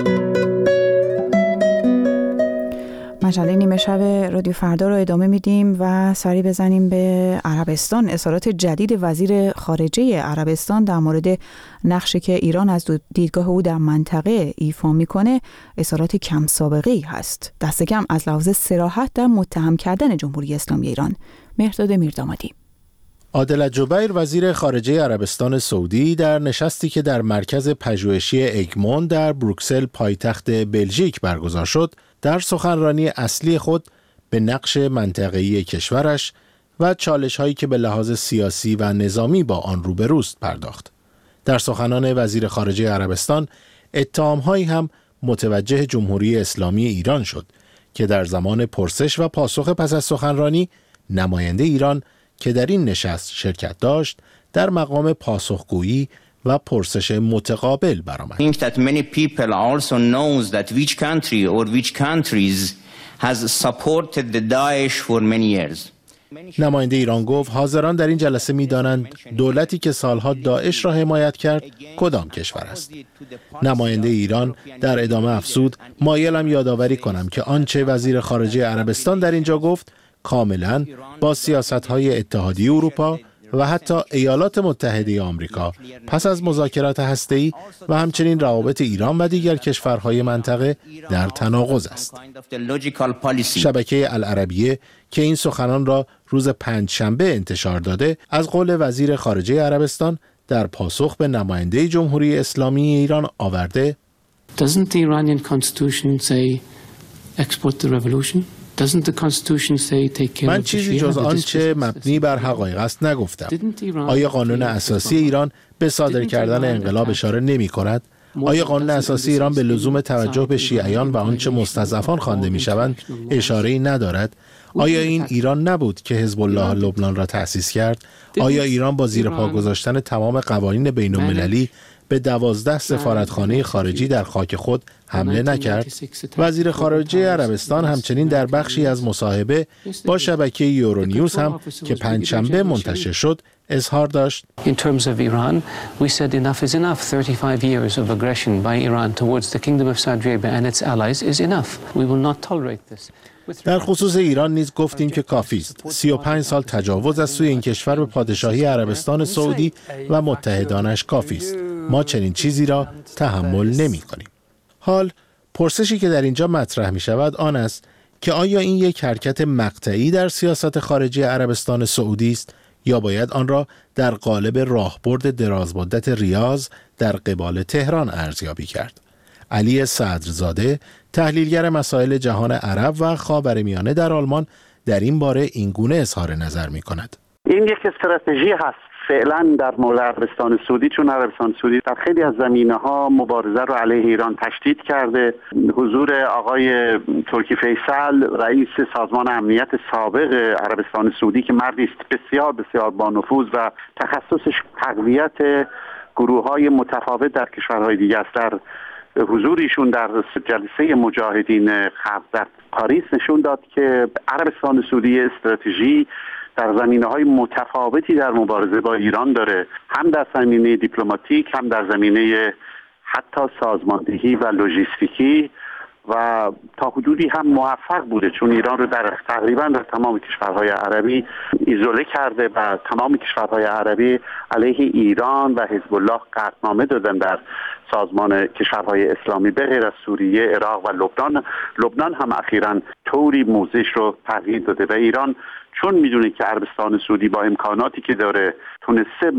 Speaker 1: مجله نیمه شب رادیو فردا رو ادامه میدیم و سری بزنیم به عربستان. اظهارات جدید وزیر خارجه عربستان در مورد نقشی که ایران از دیدگاه او در منطقه ایفا میکنه اظهارات کم سابقه‌ای هست، دست کم از لحاظ صراحت در متهم کردن جمهوری اسلامی ایران. مهرداد میردامادی.
Speaker 9: عادل الجبیر وزیر خارجه عربستان سعودی در نشستی که در مرکز پژوهشی اگمون در بروکسل پایتخت بلژیک برگزار شد، در سخنرانی اصلی خود به نقش منطقه‌ای کشورش و چالش‌هایی که به لحاظ سیاسی و نظامی با آن روبروست پرداخت. در سخنان وزیر خارجه عربستان اتهام‌هایی هم متوجه جمهوری اسلامی ایران شد که در زمان پرسش و پاسخ پس از سخنرانی نماینده ایران که در این نشست شرکت داشت در مقام پاسخگویی و پرسش متقابل برآمد.
Speaker 17: I think that many people also knows that which country or which countries has supported the Daesh for many years.
Speaker 9: نماینده ایران گفت حاضران در این جلسه می‌دانند دولتی که سالها داعش را حمایت کرد کدام کشور است. نماینده ایران در ادامه افزود مایلم یادآوری کنم که آنچه وزیر خارجه عربستان در اینجا گفت کاملاً با سیاست‌های اتحادیه اروپا و حتی ایالات متحده آمریکا پس از مذاکرات هسته‌ای و همچنین روابط ایران و دیگر کشورهای منطقه در تناقض است. شبکه العربیه که این سخنان را روز پنجشنبه انتشار داده، از قول وزیر خارجه عربستان در پاسخ به نماینده جمهوری اسلامی ایران آورده
Speaker 18: Doesn't the Iranian constitution say export the revolution?
Speaker 9: من چیزی جز آنچه مبنی بر حقایق است نگفتم. آیا قانون اساسی ایران به صادر کردن انقلاب اشاره نمی کند؟ آیا قانون اساسی ایران به لزوم توجه به شیعیان و آنچه مستضعفان خوانده می شوند اشاره‌ای ندارد؟ آیا این ایران نبود که حزب الله لبنان را تأسیس کرد؟ آیا ایران با زیر پا گذاشتن تمام قوانین بین المللی به 12 سفارتخانه خارجی در خاک خود حمله نکرد؟ وزیر خارجه عربستان همچنین در بخشی از مصاحبه با شبکه یورونیوز هم که پنجشنبه منتشر شد اظهار داشت
Speaker 18: In terms of Iran, we said enough is enough. 35 years of aggression by Iran towards the Kingdom of Saudi Arabia and its allies is enough. We will not tolerate this.
Speaker 9: در خصوص ایران نیز گفتیم که کافی است. 35 سال تجاوز از سوی این کشور به پادشاهی عربستان سعودی و متحدانش کافی است. ما چنین چیزی را تحمل نمی‌کنیم. حال پرسشی که در اینجا مطرح می شود آن است که آیا این یک حرکت مقطعی در سیاست خارجی عربستان سعودی است یا باید آن را در قالب راهبرد درازمدت ریاض در قبال تهران ارزیابی کرد؟ علی صدرزاده، تحلیلگر مسائل جهان عرب و خاورمیانه در آلمان، در این باره این گونه اظهار نظر می کند.
Speaker 4: این یک استراتژی هست فعلا در مورد عربستان سعودی، چون عربستان سعودی در خیلی از زمینه‌ها مبارزه رو علیه ایران تشدید کرده. حضور آقای ترکی فیصل رئیس سازمان امنیت سابق عربستان سعودی که مردی است بسیار بسیار با نفوذ و تخصصش تقویت گروه‌های متفاوت در کشورهای دیگه است، در حضوریشون در جلسه مجاهدین خلق در پاریس نشون داد که عربستان سعودی استراتژی در زمینه‌های متفاوتی در مبارزه با ایران داره، هم در زمینه دیپلماتیک، هم در زمینه حتی سازماندهی و لوجستیکی، و تا حدودی هم موفق بوده چون ایران رو در تقریبا در تمام کشورهای عربی ایزوله کرده و تمام کشورهای عربی علیه ایران و حزب الله قطعنامه دادن در سازمان کشورهای اسلامی به غیر از سوریه، عراق و لبنان هم اخیراً طوری موضعش رو تغییر داده و ایران چون میدونه که عربستان سعودی با امکاناتی که داره تونسته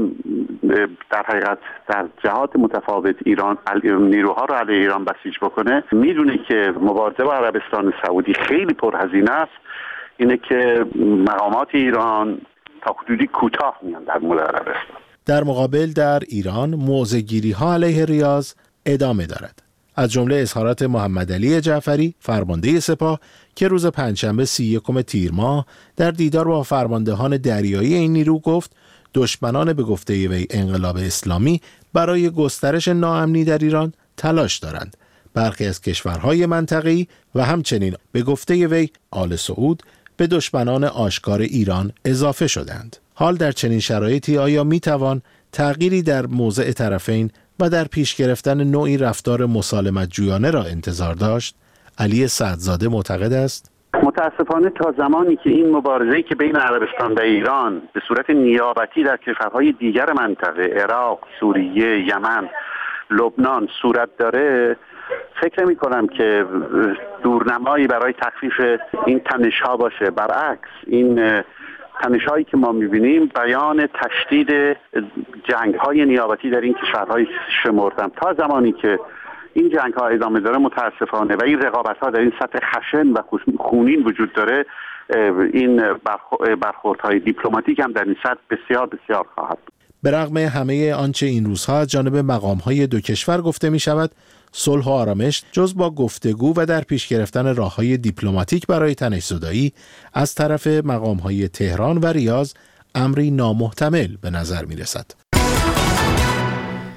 Speaker 4: در حقیقت در جهات متفاوت ایران نیروها رو علیه ایران بسیج بکنه، میدونه که مبارزه با عربستان سعودی خیلی پرهزینه است. اینه که مقامات ایران تا حدودی کوتاه میان در مورد عربستان.
Speaker 9: در مقابل در ایران موضع‌گیری‌ها علیه ریاض ادامه دارد. از جمله اظهارات محمد علی جعفری فرمانده سپاه که روز پنجشنبه 31 تیر ماه در دیدار با فرماندهان دریایی این نیرو گفت دشمنان به گفته وی انقلاب اسلامی برای گسترش ناامنی در ایران تلاش دارند. برخی از کشورهای منطقه‌ای و همچنین به گفته وی آل سعود به دشمنان آشکار ایران اضافه شدند. حال در چنین شرایطی آیا میتوان تغییری در موضع طرفین و در پیش گرفتن نوعی رفتار مسالمت جویانه را انتظار داشت؟ علی صدرزاده معتقد است
Speaker 4: متاسفانه تا زمانی که این مبارزه‌ای که بین عربستان و ایران به صورت نیابتی در کشورهای دیگر منطقه عراق، سوریه، یمن، لبنان صورت داره، فکر نمی کنم که دورنمایی برای تخفیف این تنش‌ها باشه. برعکس این تنش‌هایی که ما می‌بینیم بیان تشدید جنگ‌های نیابتی در این کشورهای شمردم. تا زمانی که این جنگ‌ها ادامه داره متاسفانه و این رقابت‌ها در این سطح خشن و خونین وجود داره، این برخوردهای دیپلماتیک هم در این سطح بسیار بسیار خواهد بود.
Speaker 9: به رغم همه آنچه این روزها از جانب مقام‌های دو کشور گفته می‌شود، صلح و آرامش جز با گفتگو و در پیش گرفتن راه‌های دیپلماتیک برای تنش‌زدایی از طرف مقام‌های تهران و ریاض امری نامحتمل به نظر می‌رسد.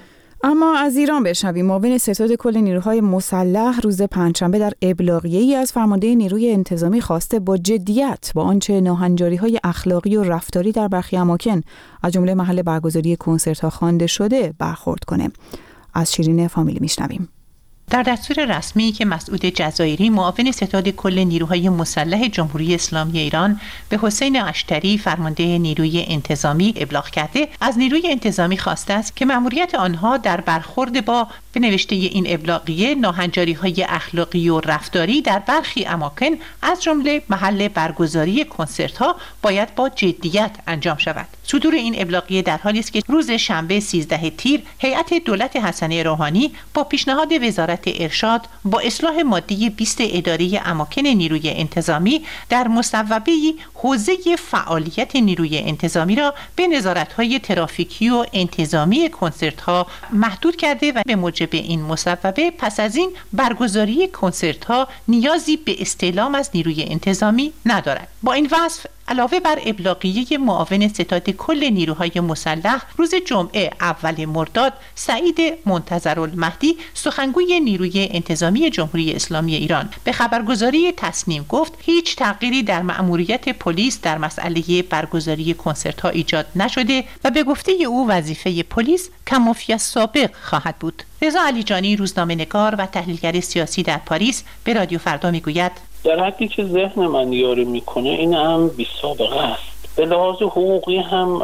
Speaker 1: اما از ایران بشنویم. معاون ستاد کل نیروهای مسلح روز پنجشنبه در ابلاغیه‌ای از فرمانده نیروی انتظامی خواسته با جدیت با آنچه ناهنجاری‌های اخلاقی و رفتاری در برخی اماکن از جمله محل برگزاری کنسرت‌ها خوانده شده برخورد کنه. از شیرین فامیلی میشنویم.
Speaker 19: در دستور رسمی که مسعود جزایری معاون ستاد کل نیروهای مسلح جمهوری اسلامی ایران به حسین اشتری فرمانده نیروی انتظامی ابلاغ کرده، از نیروی انتظامی خواسته است که مأموریت آنها در برخورد با به نوشته این ابلاغیه ناهنجاری‌های اخلاقی و رفتاری در برخی اماکن از جمله محل برگزاری کنسرت‌ها باید با جدیت انجام شود. صدور این ابلاغیه در حالی است که روز شنبه 13 تیر هیئت دولت حسن روحانی با پیشنهاد وزارت ارشاد با اصلاح ماده 20 اداره اماکن نیروی انتظامی در مصوبه‌ای حوزه فعالیت نیروی انتظامی را به نظارت‌های ترافیکی و انتظامی کنسرت‌ها محدود کرده و به موجب این مصوبه پس از این برگزاری کنسرت‌ها نیازی به استعلام از نیروی انتظامی ندارد. با این وصف علاوه بر ابلاغیه معاون ستاد کل نیروهای مسلح روز جمعه اول مرداد، سعید منتظرالمهدی سخنگوی نیروی انتظامی جمهوری اسلامی ایران به خبرگزاری تصنیم گفت هیچ تغییری در مأموریت پلیس در مسئله برگزاری کنسرت‌ها ایجاد نشده و به گفته او وظیفه پلیس کمافی از سابق خواهد بود. رضا علیجانی روزنامه‌نگار و تحلیلگر سیاسی در پاریس به رادیو فردا میگوید
Speaker 20: در حدی که ذهن من یاری میکنه این هم بی سابقه است. به لحاظ حقوقی هم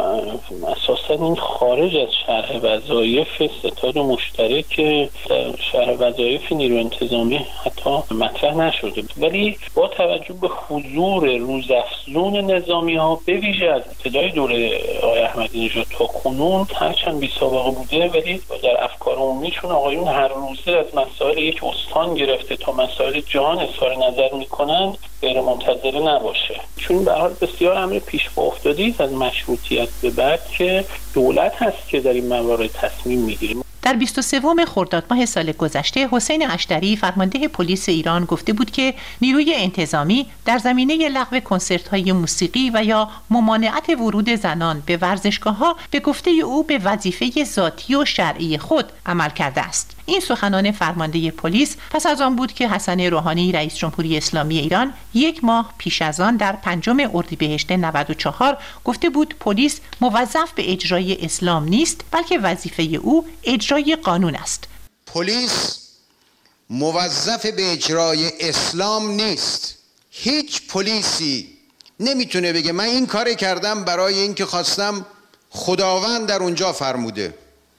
Speaker 20: اساسا این خارج از شرح وظایف ستاد مشترک در شرح وظایف نیروی انتظامی حتی مطرح نشده، ولی با توجه به حضور روزافزون نظامی ها به ویژه از ابتدای دوره آقای احمدی نژاد تا کنون هرچند بی سابقه بوده، ولی در افکار عمومیشون آقایون هر روزه از مسائل یک استان گرفته تا مسائل جهان اظهار نظر میکنند غیر منتظره نباشه، چون به حال بسیار امر پیش پا افتاده از مشروطیت به بعد که دولت هست که در این موارد تصمیم میگیره.
Speaker 19: در 23 خرداد ماه سال گذشته حسین اشتری فرمانده پلیس ایران گفته بود که نیروی انتظامی در زمینه لغو کنسرت‌های موسیقی و یا ممانعت ورود زنان به ورزشگاه‌ها به گفته او به وظیفه ذاتی و شرعی خود عمل کرده است. این سخنان فرمانده پلیس پس از آن بود که حسن روحانی رئیس جمهوری اسلامی ایران یک ماه پیش از آن در 5 اردیبهشت 94 گفته بود پلیس موظف به اجرای اسلام نیست، بلکه وظیفه او اجرای قانون است.
Speaker 21: پلیس موظف به اجرای اسلام نیست. هیچ پلیسی نمیتونه بگه من این کار کردم برای اینکه خواستم خداوند در اونجا فرموده،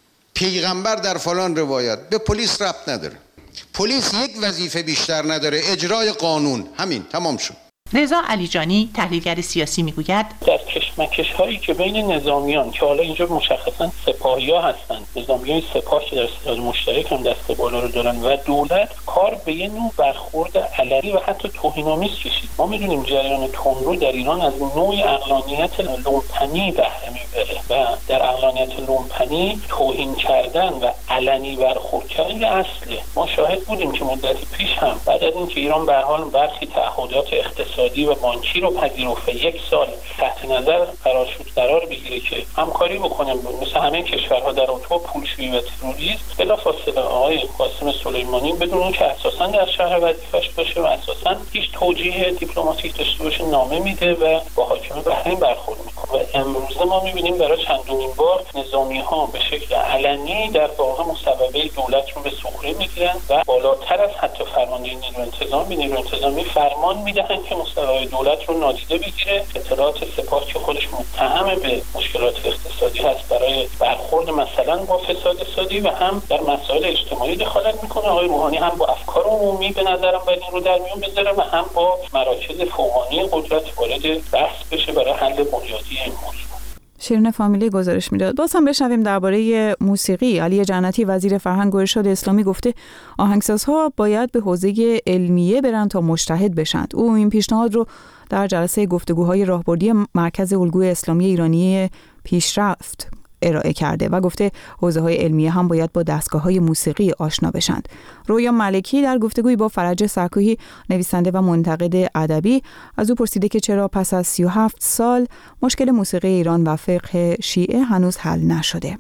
Speaker 21: پیغمبر در فلان روایت. به پلیس ربط نداره. پلیس یک وظیفه بیشتر نداره، اجرای قانون. همین، تمام شد.
Speaker 19: رضا علیجانی تحلیلگر سیاسی میگوید
Speaker 20: در کشمکش هایی که بین نظامیان که حالا اینجا مشخصا سپاهی‌ها هستند، نظامیای سپاه که در ستاد مشترک هم دست بالا رو دارن و دولت، کار به یه نوع برخورد علنی و حتی توهین‌آمیز کشید. ما میدونیم جریان تندرو در ایران از نوع عقلانیت لومپنی بهره میبره و در عقلانیت لومپنی توهین کردن و علنی برخورد کردن اصله. ما شاهد بودیم که مدتی پیش هم بعد از اینکه ایران به هر حال برخی تعهدات اقتصادی و بانکی رو پذیرفت، 1 سال تحت نظر قرار بگیره که همکاری بکنه مثل همه کشورها در ارتباط پولشویی و تروریسم، بلافاصله آقای قاسم سلیمانی بدون که اساساً در شرح وظیفه‌اش باشه و اساساً هیچ توجیه دیپلماتیک داشته باشه نامه میده و با حاکم بحرین برخورد میکنه. و امروزه ما میبینیم برای چندمین بار نظامی‌ها به شکل علنی در واقع مصوبه دولت رو به سخره میگیرن و بالاتر از حتی فرمانده نیروی انتظامی فرمان میدهن که مصوبه دولت رو نادیده بگیره. اطلاعات سپاه که خودش متهم به مشکلات اقتصادی هست برای برخورد مثلا با فساد اقتصادی و هم در مسائل اجتماعی دخالت میکنه. آقای روحانی هم با افکار عمومی به نظرم باید این رو در میون بذاره و هم با مراکز فوقانی قدرت وارد بحث بشه برای حل بنیادی این موضوع.
Speaker 1: شیرین فامیلی گزارش میداد. باز هم بشنویم درباره موسیقی. علی جنتی وزیر فرهنگ و ارشاد اسلامی گفته آهنگسازها باید به حوزه علمیه برن تا مجتهد بشن. او این پیشنهاد رو در جلسه گفتگوهای راهبردی مرکز الگوی اسلامی ایرانی پیشرفت ارائه کرده و گفته حوزه‌های علمیه هم باید با دستگاه‌های موسیقی آشنا بشند. رویا ملکی در گفتگویی با فرج سرکوهی نویسنده و منتقد ادبی از او پرسیده که چرا پس از 37 سال مشکل موسیقی ایران و فقه شیعه هنوز حل نشده.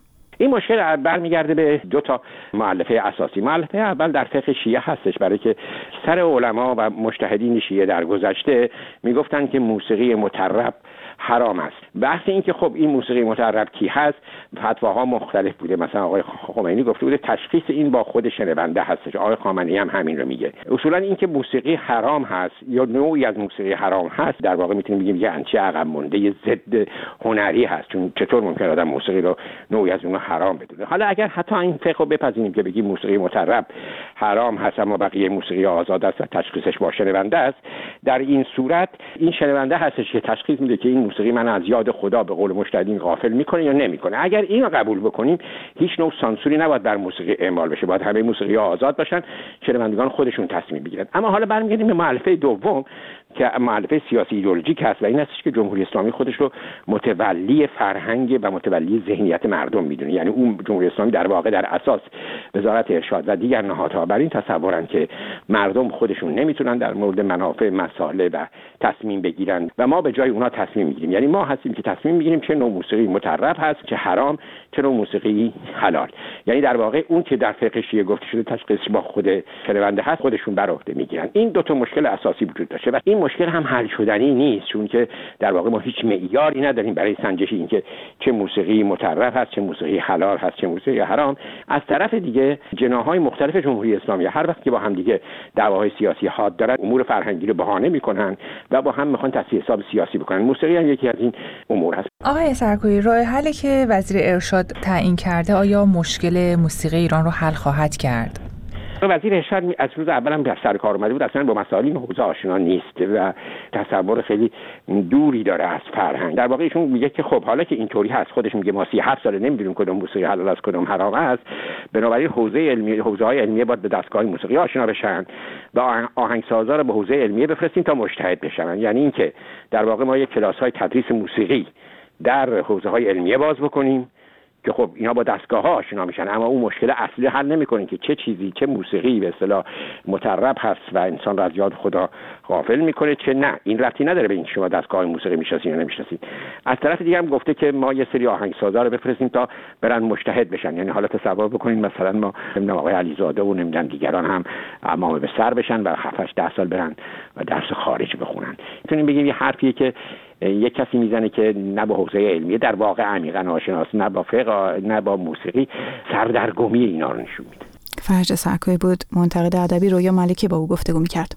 Speaker 2: این مشکل برمیگرده به دو تا مؤلفه اساسی. مؤلفه اول در فقه شیعه هستش، برای که سر علما و مجتهدین شیعه در گذشته میگفتن که موسیقی مطرب حرام است. بحث این که خب این موسیقی مطرب کی هست، فتواها مختلف بوده. مثلا آقای خمینی گفته بوده تشخیص این با خود شنونده هستش، آقای خامنه‌ای هم همین رو میگه. اصولا این که موسیقی حرام هست یا نوعی از موسیقی حرام هست، در واقع میتونیم بگیم یه انچه عقب مونده ضد هنری هست، چون چطور ممکنه آدم موسیقی رو نوعی از اون حرام بدونه. حالا اگر حتی این فقه رو بپذیریم که بگیم موسیقی مطرب حرام هست اما بقیه موسیقی آزاد است و تشخیصش با شنونده است، در این صورت این شنونده هستش که تشخیص میده که این موسیقی من از یاد خدا به قول مجتهدین غافل میکنه یا نمیکنه. اگر اینو قبول بکنیم هیچ نوع سانسوری نباید بر موسیقی اعمال بشه، باید همه موسیقی آزاد باشن، شنوندگان خودشون تصمیم بگیرن. اما حالا برمیگردیم به مؤلفه دوم که مؤلفه سیاسی ایدئولوژیک هست و این هستش که جمهوری اسلامی خودش رو متولی فرهنگ و متولی ذهنیت مردم میدونه. یعنی اون جمهوری اسلامی در واقع در اساس وزارت ارشاد و دیگر نهادها بر این تصورن که مردم خودشون نمیتونن در مورد منافع مسائل و تصمیم بگیرن و ما به جای اونها تصمیم میگیریم. یعنی ما هستیم که تصمیم میگیریم چه نوع موسیقی مطرب هست، چه حرام، چه نوع موسیقی حلال. یعنی در واقع اون که در فقه شیعه گفته شده تشخیص با خود شنونده هست، خودشون بر عهده میگیرن. این دو تا مشکل اساسی وجود داشته و این مشکل هم حل شدنی نیست، چون که در واقع ما هیچ معیاری نداریم برای سنجش این که چه موسیقی مطرب هست، چه موسیقی حلال هست، چه موسیقی حرام. از طرف دیگه جناح‌های مختلف جمهوری اسلامی هر وقت که با هم دیگه دعواهای سیاسی حاد دارن، امور فرهنگی رو بهانه میکنن و با هم میخوان تصفیه حساب سیاسی بکنن. موسیقی هم یکی از این امور هست.
Speaker 14: آقای سرکویی، راه حلی که وزیر ارشاد تعیین کرده آیا مشکل موسیقی ایران رو حل خواهد کرد؟
Speaker 2: وزیر ارشاد از روز اول هم سر کار اومده بود، اصلا با مسائل این حوزه آشنا نیست و تصور خیلی دوری داره از فرهنگ. در واقع ایشون میگه که خب حالا که اینطوری هست، خودش میگه ما 37 سال نمیدونیم کدوم موسیقی حلال است کدوم حرام است، بنابراین حوزه‌های علمیه باید به دستگاه موسیقی آشنا بشن و آهنگسازا رو به حوزه علمیه بفرستین تا مجتهد بشن. یعنی اینکه در واقع ما یک کلاس‌های تدریس موسیقی در حوزه‌های علمیه باز بکنیم که خب اینا با دستگاه‌ها آشنا میشن، اما اون مشکل اصلی حل نمی‌کنه که چه چیزی، چه موسیقی به اصطلاح مطرب هست و انسان را از یاد خدا غافل می‌کنه، چه نه. این ربطی نداره به این شما دستگاه موسیقی می‌شناسین یا نمی‌شناسین. از طرف دیگه هم گفته که ما یه سری آهنگسازا رو بفرستیم تا برن مجتهد بشن. یعنی حالا تصور بکنین مثلا ما نمیدونم آقای علیزاده و نمیدونم دیگران هم امام به سر بشن و 7-10 سال برن و درس خارج بخونن. می‌تونیم بگیم یه حرفیه که یک کسی میزنه که نه با حوزه علمیه در واقع عمیقاً آشناست، نه با فقه، نه با موسیقی، سردرگمی اینا رو نشون میده.
Speaker 1: فرج سرکویی بود، منتقد ادبی. رویا ملکی با او گفتگو می‌کرد.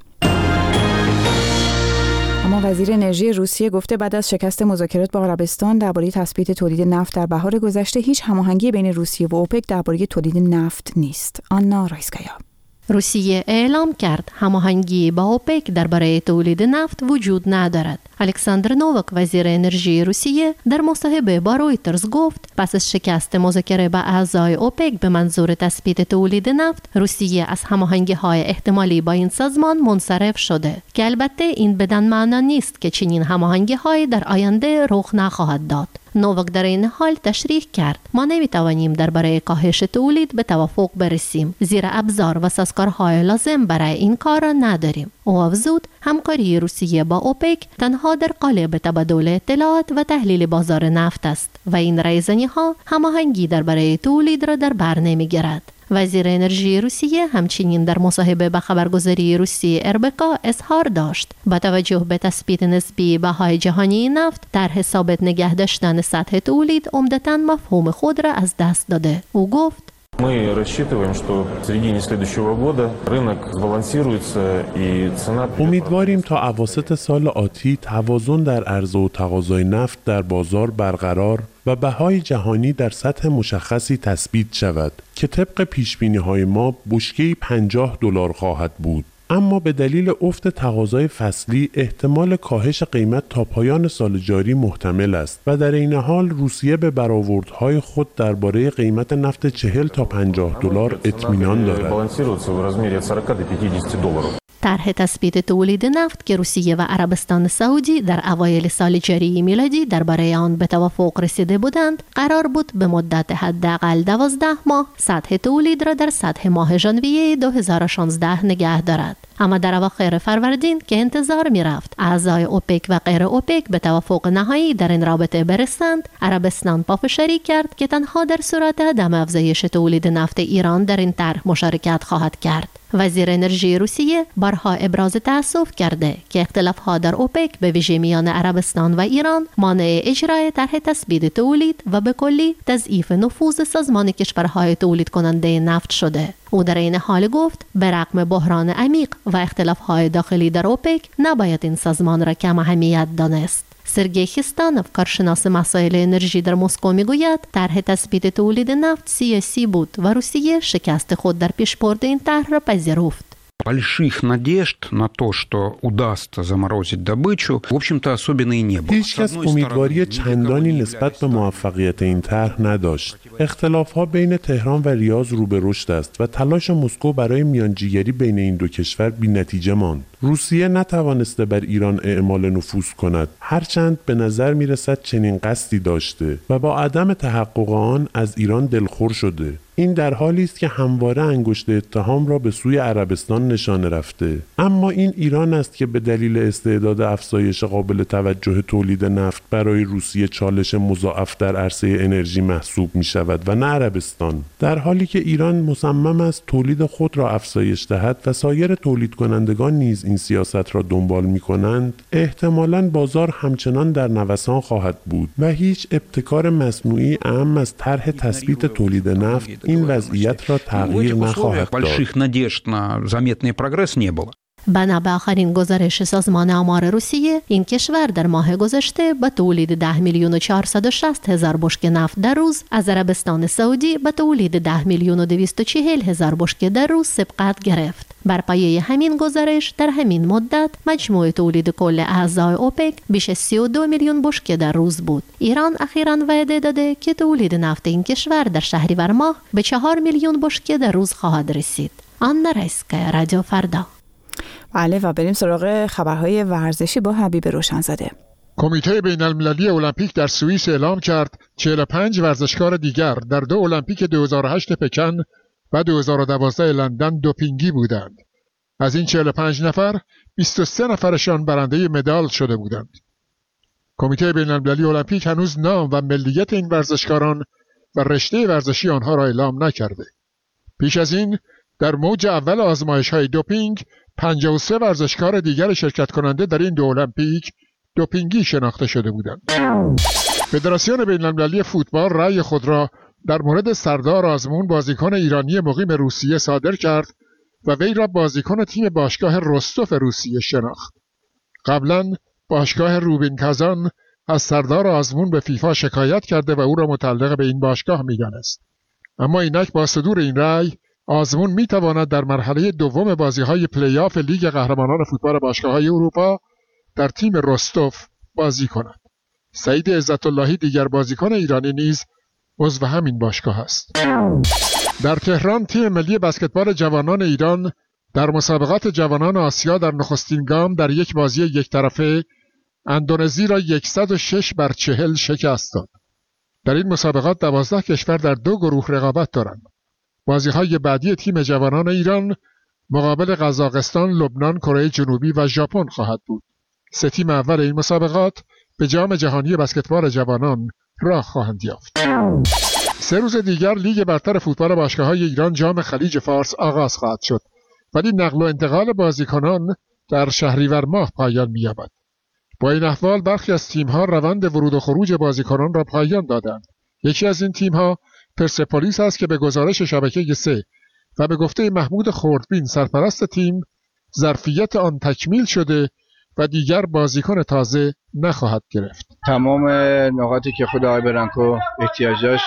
Speaker 1: اما وزیر انرژی روسیه گفته بعد از شکست مذاکرات با عربستان درباره تثبیت تولید نفت در بهار گذشته هیچ هماهنگی بین روسیه و اوپک درباره تولید نفت نیست. آنا رایسکایا.
Speaker 22: روسیه اعلام کرد هماهنگی با اوپک درباره تولید نفت وجود ندارد. الکساندر نووک وزیر انرژی روسیه در مصاحبه با رویترز گفت پس از شکست مذاکره با اعضای اوپک به منظور تثبیت تولید نفت، روسیه از هماهنگی‌های احتمالی با این سازمان منصرف شده که البته این بدان معنا نیست که چنین هماهنگی‌هایی در آینده رخ نخواهد داد. نووک در این حال تشریح کرد ما نمیتوانیم درباره کاهش تولید به توافق برسیم زیرا ابزار و سازوکارهای لازم برای این کار را نداریم. او افزود همکاری روسیه با اوپک تنها در قالب تبادل اطلاعات و تحلیل بازار نفت است و این رایزنی‌ها هماهنگی درباره تولید را در بر نمیگیرد. وزیر انرژی روسیه همچنین در مصاحبه با خبرگزاری روسی RBK اظهار داشت با توجه به تثبیت نسبی بهای جهانی نفت طرح ثابت نگه داشتن سطح تولید عمدتاً مفهوم خود را از دست داده. او گفت
Speaker 23: Мы рассчитываем, что в середине следующего года рынок сбалансируется и цена.
Speaker 24: امیدواریم تا اواسط سال آتی توازن در عرضه و تقاضای نفت در بازار برقرار و بهای جهانی در سطح مشخصی تثبیت شود که طبق پیشبینی‌های ما بشکه‌ای $50 خواهد بود. اما به دلیل افت تقاضای فصلی احتمال کاهش قیمت تا پایان سال جاری محتمل است و در این حال روسیه به برآوردهای خود درباره قیمت نفت $40 تا $50 اطمینان دارد.
Speaker 22: طرح تثبیت تولید نفت که روسیه و عربستان سعودی در اوایل سال جاری میلادی درباره آن به توافق رسیده بودند، قرار بود به مدت حداقل 12 ماه سطح تولید را در سطح ماه ژانویه 2016 نگه دارد. اما در اواخر فروردین که انتظار می رفت اعضای اوپک و غیر اوپک به توافق نهایی در این رابطه برسند، عربستان پافشاری کرد که تنها در صورت عدم افزایش تولید نفت ایران در این طرح مشارکت خواهد کرد. وزیر انرژی روسیه بارها ابراز تأسف کرده که اختلاف‌ها در اوپک به ویژه میان عربستان و ایران مانع اجرای طرح تثبیت تولید و به کلی تضعیف نفوذ سازمان کشورهای تولید کننده نفت شده. او در این حال گفت به رغم بحران عمیق و اختلاف‌های داخلی در اوپک نباید این سازمان را کم اهمیت دانست. سرگئی خیستانوف، کارشناس مسائل انرژی در مسکو، میگوید طرح تثبیت تولید نفت سیاسی بود و روسیه شکست خود در پیشبرد این طرح را پذیرفت.
Speaker 5: Больших надежд на то, что удастся заморозить добычу, в общем-то, особенно и не было.
Speaker 24: هیچکس امیدواری چندانی نسبت به موفقیت این طرح نداشت. اختلاف‌ها بین تهران و ریاض رو به رشد است و تلاش مسکو برای میانجیگری بین این دو کشور بی‌نتیجه ماند. روسیه نتوانسته بر ایران اعمال نفوذ کند، هرچند به نظر می‌رسد چنین قصدی داشته و با عدم تحقق آن از ایران دلخور شده. این در حالی است که همواره انگشت اتهام را به سوی عربستان نشانه رفته، اما این ایران است که به دلیل استعداد افزایش قابل توجه تولید نفت برای روسیه چالش مضاعف در عرصه انرژی محسوب می شود و نه عربستان، در حالی که ایران مصمم است تولید خود را افزایش دهد و سایر تولید کنندگان نیز این سیاست را دنبال می کنند. احتمالاً بازار همچنان در نوسان خواهد بود و هیچ ابتکار مصنوعی اهم از طرح تثبیت تولید نفت این وضعیت را تغییر نخواهد داد.
Speaker 22: بنا به آخرین گزارش سازمان آمار روسیه، این کشور در ماه گذشته به تولید 10,460,000 بشکه نفت در روز از عربستان سعودی به تولید 10,240,000 بشکه در روز سبقت گرفت. بر پایه همین گزارش در همین مدت مجموع تولید کل اعضای اوپک بیش از 32 میلیون بشکه در روز بود. ایران اخیراً وعده داده که تولید نفت این کشور در شهریور ماه به 4 میلیون بشکه در روز خواهد رسید. آنا رایسکایا، رادیو فردا.
Speaker 1: بله و بریم سراغ خبرهای ورزشی با حبیب روشنزاده.
Speaker 6: کمیته بین‌المللی المپیک در سوئیس اعلام کرد 45 ورزشکار دیگر در 2 المپیک 2008 پکن و 2012 لندن دوپینگی بودند. از این 45 نفر 23 نفرشان برنده مدال شده بودند. کمیته بین‌المللی المپیک هنوز نام و ملیت این ورزشکاران و رشته ورزشی آنها را اعلام نکرده. پیش از این در موج اول آزمایش‌های دوپینگ 53 ورزشکار دیگر شرکت کننده در این 2 المپیک دوپینگی شناخته شده بودند. فدراسیون بین‌المللی فوتبال رأی خود را در مورد سردار آزمون، بازیکن ایرانی مقیم روسیه، صادر کرد و وی را بازیکن تیم باشگاه رستوف روسیه شناخت. قبلا باشگاه روبین کازان از سردار آزمون به فیفا شکایت کرده و او را متعلق به این باشگاه می‌دانست. اما اینک با صدور این رأی آزمون می‌تواند در مرحله دوم بازی‌های پلی‌آف لیگ قهرمانان فوتبال باشگاه‌های اروپا در تیم رستوف بازی کند. سعید عزت‌اللهی، دیگر بازیکن ایرانی، نیز عضو همین باشگاه است. در تهران تیم ملی بسکتبال جوانان ایران در مسابقات جوانان آسیا در نخستین گام در یک بازی یک طرفه اندونزی را 106-40 شکست داد. در این مسابقات 12 کشور در 2 گروه رقابت دارند. بازی‌های بعدی تیم جوانان ایران مقابل قزاقستان، لبنان، کره جنوبی و ژاپن خواهد بود. 3 تیم اول این مسابقات به جام جهانی بسکتبال جوانان راه خواهند یافت. 3 روز دیگر لیگ برتر فوتبال باشگاه‌های ایران جام خلیج فارس آغاز خواهد شد، ولی نقل و انتقال بازیکنان در شهریور ماه پایان می‌یابد. با این احوال برخی از تیم‌ها روند ورود و خروج بازیکنان را پایان دادند. یکی از این تیم‌ها پرسپولیس است که به گزارش شبکه 3 و به گفته محمود خردبین، سرپرست تیم، ظرفیت آن تکمیل شده و دیگر بازیکن تازه نخواهد گرفت.
Speaker 7: تمام نقاطی که خود آقای برانکو احتیاجش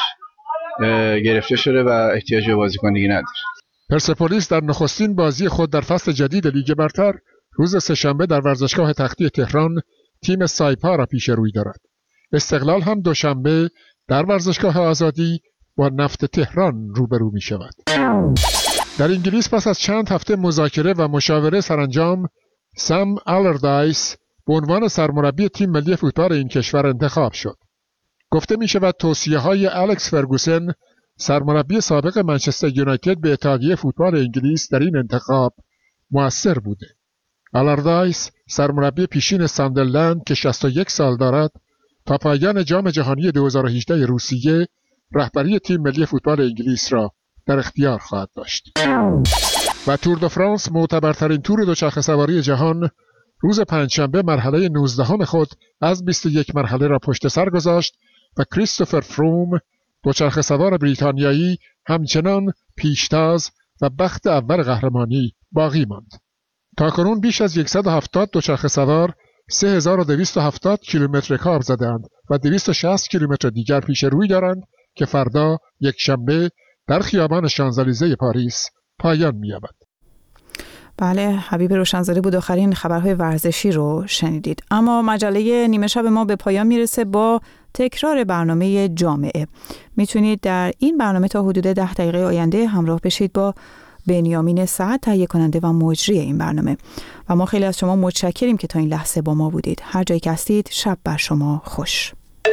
Speaker 7: گرفته شده و احتیاج به بازیکن دیگه نداره.
Speaker 6: پرسپولیس در نخستین بازی خود در فصل جدید لیگ برتر روز سه‌شنبه در ورزشگاه تختی تهران تیم سایپا را پیش روی دارد. استقلال هم دوشنبه در ورزشگاه آزادی با نفت تهران روبرو می شود. در انگلیس پس از چند هفته مذاکره و مشاوره سرانجام سام آلردایس به عنوان سرمربی تیم ملی فوتبال این کشور انتخاب شد. گفته می شود توصیه‌های الکس فرگوسن، سرمربی سابق منچستر یونایتد، به اتحادیه فوتبال انگلیس در این انتخاب مؤثر بوده. آلاردایس سرمربی پیشین ساندرلند که 61 سال دارد تا پایان جام جهانی 2018 روسیه رهبری تیم ملی فوتبال انگلیس را در اختیار خواهد داشت. و تور دو فرانس معتبرترین تور دوچرخه سواری جهان روز پنجشنبه مرحله 19 خود از 21 مرحله را پشت سر گذاشت و کریستوفر فروم دوچرخه سوار بریتانیایی همچنان پیشتاز و بخت اول قهرمانی باقی ماند. تاکنون بیش از 170 دوچرخه سوار 3270 کیلومتر رکاب زدند و 260 کیلومتر دیگر پیش روی دارند که فردا یکشنبه در خیابان شانزلیزه پاریس پایان می‌یابد.
Speaker 1: بله، حبیب روشنزاده بود. آخرین خبرهای ورزشی رو شنیدید. اما مجله نیمه شب ما به پایان میرسه با تکرار برنامه جامعه. میتونید در این برنامه تا حدود 10 دقیقه آینده همراه بشید با بنیامین سعد، تهیه کننده و مجری این برنامه. و ما خیلی از شما متشکریم که تا این لحظه با ما بودید. هر جایی که هستید شب بر شما خوش.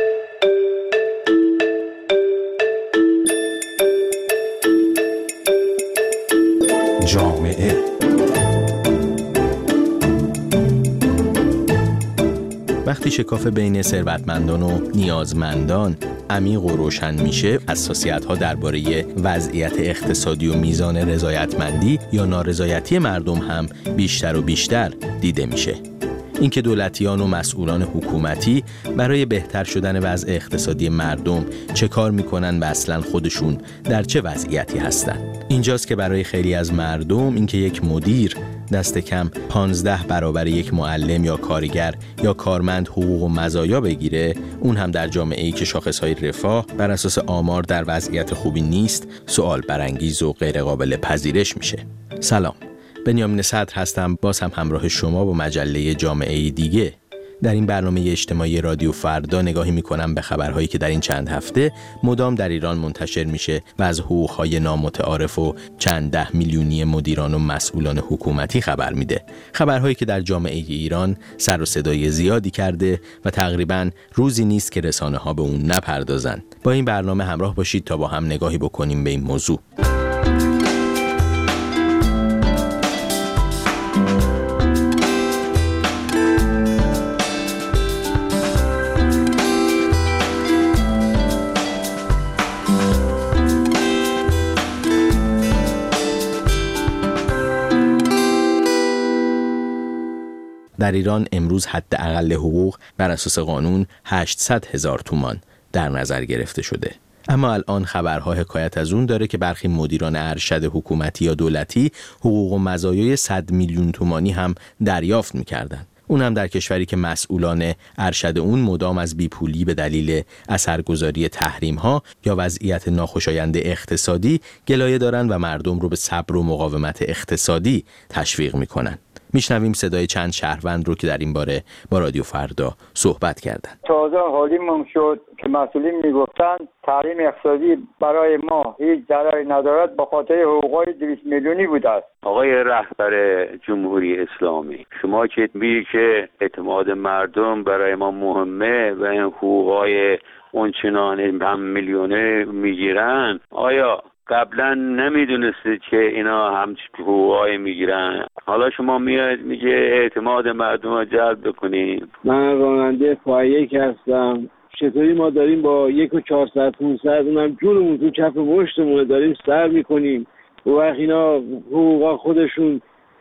Speaker 3: جامعه وقتی شکاف بین ثروتمندان و نیازمندان عمیق و روشن میشه، حساسیت‌ها درباره وضعیت اقتصادی و میزان رضایتمندی یا نارضایتی مردم هم بیشتر و بیشتر دیده میشه. اینکه دولتیان و مسئولان حکومتی برای بهتر شدن وضع اقتصادی مردم چه کار میکنن و اصلا خودشون در چه وضعیتی هستن. اینجاست که برای خیلی از مردم اینکه یک مدیر دست کم 15 برابر یک معلم یا کارگر یا کارمند حقوق و مزایا بگیره، اون هم در جامعه‌ای که شاخصهای رفاه بر اساس آمار در وضعیت خوبی نیست، سوال برانگیز و غیر قابل پذیرش میشه. سلام، بنیامین صدر هستم، باز هم همراه شما با مجله جامعه دیگه. در این برنامه اجتماعی رادیو فردا نگاهی میکنم به خبرهایی که در این چند هفته مدام در ایران منتشر میشه و از حقوقهای نامتعارف و چند 10 میلیونی مدیران و مسئولان حکومتی خبر میده. خبرهایی که در جامعه ایران سر و صدای زیادی کرده و تقریباً روزی نیست که رسانه‌ها به اون نپردازن. با این برنامه همراه باشید تا با هم نگاهی بکنیم به این موضوع. در ایران امروز حداقل حقوق بر اساس قانون 800,000 تومان در نظر گرفته شده. اما الان خبرها حکایت از اون داره که برخی مدیران ارشد حکومتی یا دولتی حقوق و مزایای 100 میلیون تومانی هم دریافت می‌کردند. اون هم در کشوری که مسئولان ارشد اون مدام از بیپولی به دلیل اثرگذاری تحریم‌ها یا وضعیت ناخوشایند اقتصادی گلایه دارن و مردم رو به صبر و مقاومت اقتصادی تشویق می‌کنن. میشنویم صدای چند شهروند رو که در این باره با رادیو فردا صحبت کردن.
Speaker 8: تازه حالیمون شد که مسئولین میگفتن تحریم اقتصادی برای ما هیچ ضرری ندارد، با خاطر حقوقای 200 میلیونی بوده است.
Speaker 4: آقای رهبر جمهوری اسلامی، شما که میگی که اعتماد مردم برای ما مهمه و این حقوقای اونچنان هم میلیونه میگیرن، آیا قبلا نمیدونستید که اینا هم حقوقای میگیرن؟ حالا شما میاد میگه اعتماد مردم رو جلب بکنیم.
Speaker 10: من راننده فایک هستم. چطوری ما داریم با 1,400-500 اونم جونمون تو کف مشتمون داریم سر میکنیم، و وقت اینا حقوقا خودشون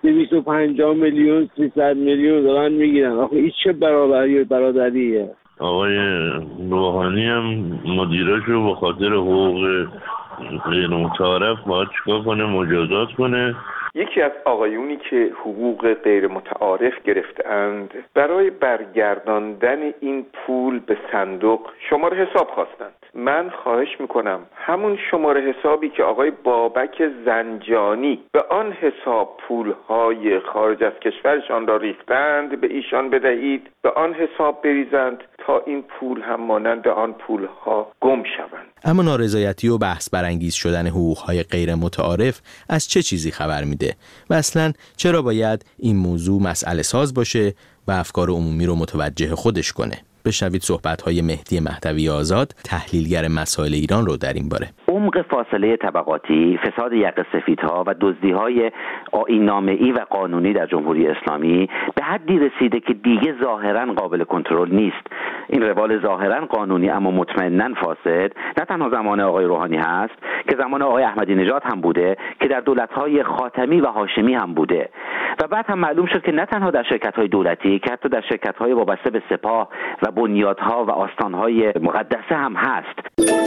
Speaker 10: 250 میلیون 300 میلیون دارن میگیرن. آخه این چه برادریه؟
Speaker 11: آقای روحانی هم مدیراشو به خاطر حقوق غیر متعارف باید چیکار کنه؟ مجازات کنه.
Speaker 25: یکی از آقایونی که حقوق غیر متعارف گرفتند برای برگرداندن این پول به صندوق شماره حساب خواستند. من خواهش میکنم همون شماره حسابی که آقای بابک زنجانی به آن حساب پولهای خارج از کشورشان را ریختند به ایشان بدهید، به آن حساب بریزند تا این پول هم مانند آن پولها گم شوند.
Speaker 3: اما نارضایتی و بحث برانگیز شدن حقوقهای غیر متعارف از چه چیزی خبر میده و اصلا چرا باید این موضوع مسئله ساز باشه و افکار عمومی رو متوجه خودش کنه؟ بشنوید صحبت‌های مهدی مهدوی آزاد، تحلیلگر مسائل ایران رو در این باره.
Speaker 12: عمق فاصله طبقاتی، فساد یقه سفیدها و دزدی‌های آیین‌نامه‌ای و قانونی در جمهوری اسلامی به حدی رسیده که دیگه ظاهراً قابل کنترل نیست. این روال ظاهراً قانونی اما مطمئناً فاسد نه تنها زمان آقای روحانی هست که زمان آقای احمدی نژاد هم بوده، که در دولت‌های خاتمی و هاشمی هم بوده و بعد هم معلوم شد که نه تنها در شرکت‌های دولتی که حتی در شرکت‌های وابسته به سپاه و بنیادها و آستان‌های مقدسه هم هست.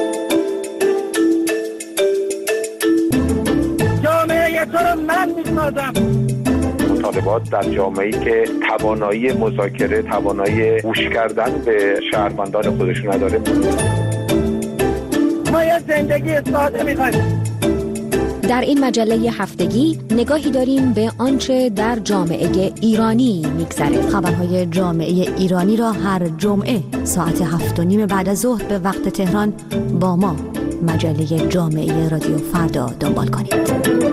Speaker 13: جامعه تو رو من می‌سازم.
Speaker 25: مطالبات در جامعه‌ای که توانایی مذاکره، توانایی گوش کردن به شهروندان خودشون نداره.
Speaker 13: ما یه زندگی ساده می‌خوایم.
Speaker 15: در این مجله هفتگی نگاهی داریم به آنچه در جامعه ایرانی میگذره. خبرهای جامعه ایرانی را هر جمعه ساعت 7:30 بعد از ظهر به وقت تهران با ما مجله جامعه رادیو فردا دنبال کنید.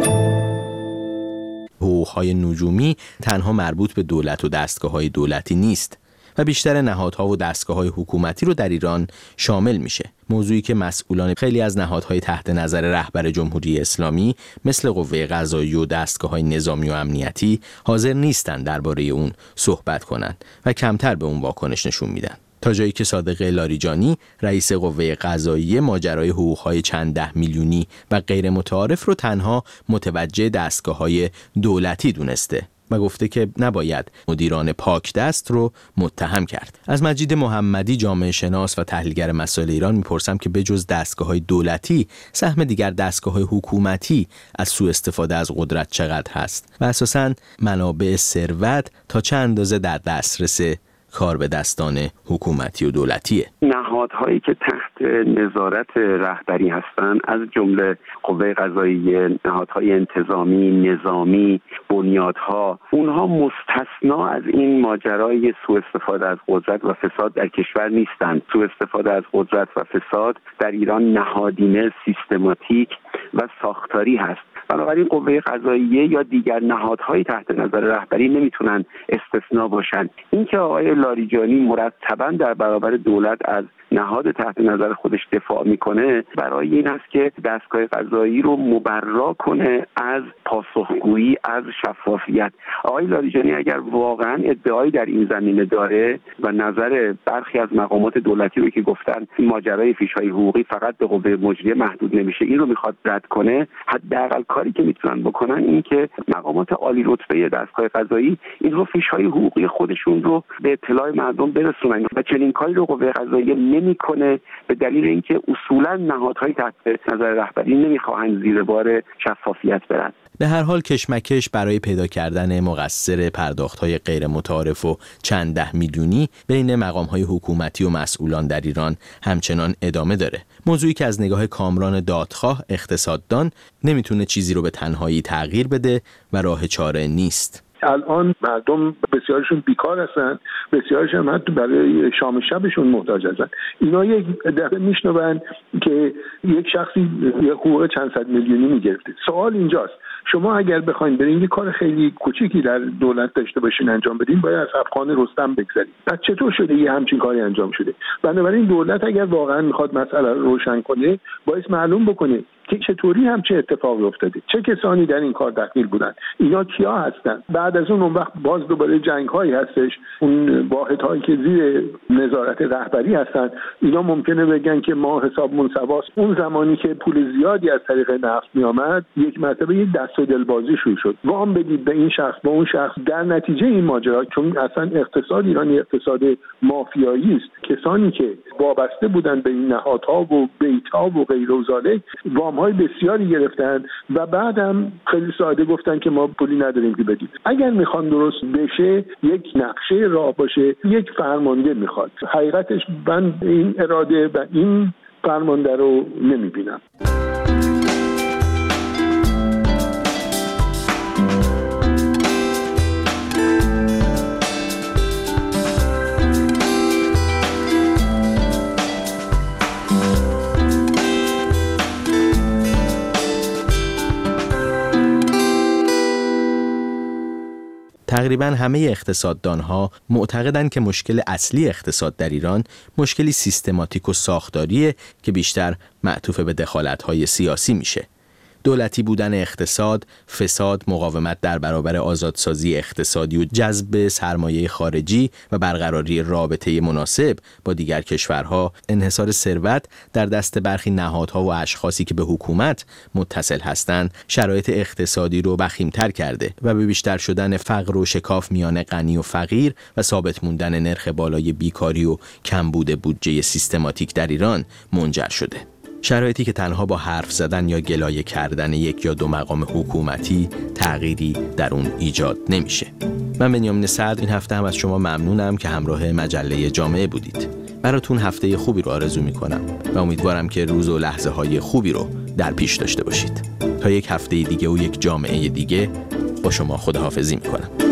Speaker 3: حقوق‌های نجومی تنها مربوط به دولت و دستگاه‌های دولتی نیست و بیشتر نهادها و دستگاه‌های حکومتی رو در ایران شامل میشه. موضوعی که مسئولان خیلی از نهادهای تحت نظر رهبر جمهوری اسلامی مثل قوه قضاییه و دستگاه‌های نظامی و امنیتی حاضر نیستن درباره اون صحبت کنند و کمتر به اون واکنش نشون میدن. تا جایی که صادق لاریجانی رئیس قوه قضاییه ماجرای حقوق‌های چند ده میلیونی و غیر متعارف رو تنها متوجه دستگاه‌های دولتی دونسته و گفته که نباید مدیران پاک دست رو متهم کرد. از مجید محمدی جامعه شناس و تحلیلگر مسائل ایران میپرسم که بجز دستگاه‌های دولتی سهم دیگر دستگاه‌های حکومتی از سوء استفاده از قدرت چقدر هست و اساساً منابع ثروت تا چه اندازه در دسترس کار به دستان حکومتی و دولتیه.
Speaker 4: نهادهایی که تحت نظارت رهبری هستند از جمله قوه قضاییه، نهادهای انتظامی، نظامی، بنیادها، اونها مستثنا از این ماجرای سوء استفاده از قدرت و فساد در کشور نیستند. سوء استفاده از قدرت و فساد در ایران نهادینه، سیستماتیک و ساختاری هست. بنابراین قوه قضاییه یا دیگر نهادهای تحت نظر رهبری نمیتونن استثناء باشن. اینکه آقای لاریجانی مرتباً در برابر دولت از نهاد تحت نظر خودش دفاع میکنه برای این است که دستگاه قضایی رو مبرا کنه از پاسخگویی، از شفافیت. آقای لاریجانی اگر واقعا ادعایی در این زمینه داره و نظر برخی از مقامات دولتی رو که گفتن ماجرای فیش‌های حقوقی فقط به قوه مجریه محدود نمیشه، این رو میخواد رد کنه، حداقل کاری که میتونن بکنن این که مقامات عالی رتبه دستگاه قضایی اینها فیش‌های حقوقی خودشون رو به اطلاع مردم برسونن و چنین کاری رو قوه قضاییه نمیکنه به دلیل اینکه اصولا نهادهای تحت نظر رهبری نمیخواهند زیر بار شفافیت برن.
Speaker 3: به هر حال کشمکش برای پیدا کردن مقصر پرداخت‌های غیر متعارف و چند ده میلیونی بین مقام‌های حکومتی و مسئولان در ایران همچنان ادامه داره. موضوعی که از نگاه کامران دادخواه اقتصاددان نمیتونه چیزی رو به تنهایی تغییر بده و راه چاره نیست.
Speaker 16: الان مردم بسیارشون بیکار هستن، بسیارشون هم حتی برای شام شبشون محتاج هستن. اینا یک دفعه میشنون که یک شخصی یک حقوق چند صد میلیونی میگرفته. سوال اینجاست شما اگر بخواید برین یه کار خیلی کوچیکی در دولت داشته باشین انجام بدین باید از افغان رستم بگذرید. پس چطور شده یه همچین کاری انجام شده؟ بنابراین دولت اگر واقعا میخواد مسئله رو روشن کنه باید معلوم بکنه که چطوری هم چه اتفاقی افتاده، چه کسانی در این کار دخیل بودن، اینا کیا هستن. بعد از اون وقت باز دوباره جنگ هایی هستش، اون واحد هایی که زیر نظارت رهبری هستن اینا ممکنه بگن که ما حسابمون سواست. اون زمانی که پول زیادی از طریق نفت می آمد یک مرتبه یه دست و دلبازی شروع شد، وام بدید به این شخص به اون شخص. در نتیجه این ماجرا چون اصلا اقتصاد ایران اقتصاد مافیایی است، کسانی که وابسته بودن به این نهادها و بیت‌ها و غیر و ذالک های بسیاری گرفتن و بعدم خیلی ساده گفتن که ما پولی نداریم که بدیم. اگر میخوان درست بشه یک نقشه راه باشه، یک فرمانده میخواد. حقیقتش من این اراده و این فرمانده رو نمیبینم.
Speaker 3: تقریباً همه اقتصاددانها معتقدند که مشکل اصلی اقتصاد در ایران مشکلی سیستماتیک و ساختاریه که بیشتر معطوف به دخالت‌های سیاسی میشه. دولتی بودن اقتصاد، فساد، مقاومت در برابر آزادسازی اقتصادی و جذب سرمایه خارجی و برقراری رابطه مناسب با دیگر کشورها، انحصار ثروت در دست برخی نهادها و اشخاصی که به حکومت متصل هستند، شرایط اقتصادی رو وخیم‌تر کرده و به بیشتر شدن فقر و شکاف میان غنی و فقیر و ثابت موندن نرخ بالای بیکاری و کمبود بودجه سیستماتیک در ایران منجر شده. شرایطی که تنها با حرف زدن یا گلایه کردن یک یا دو مقام حکومتی تغییری در اون ایجاد نمیشه. من بنیامین صدر این هفته هم از شما ممنونم که همراه مجله جامعه بودید. براتون هفته خوبی رو آرزو میکنم و امیدوارم که روز و لحظه های خوبی رو در پیش داشته باشید. تا یک هفته دیگه و یک جامعه دیگه با شما خداحافظی میکنم.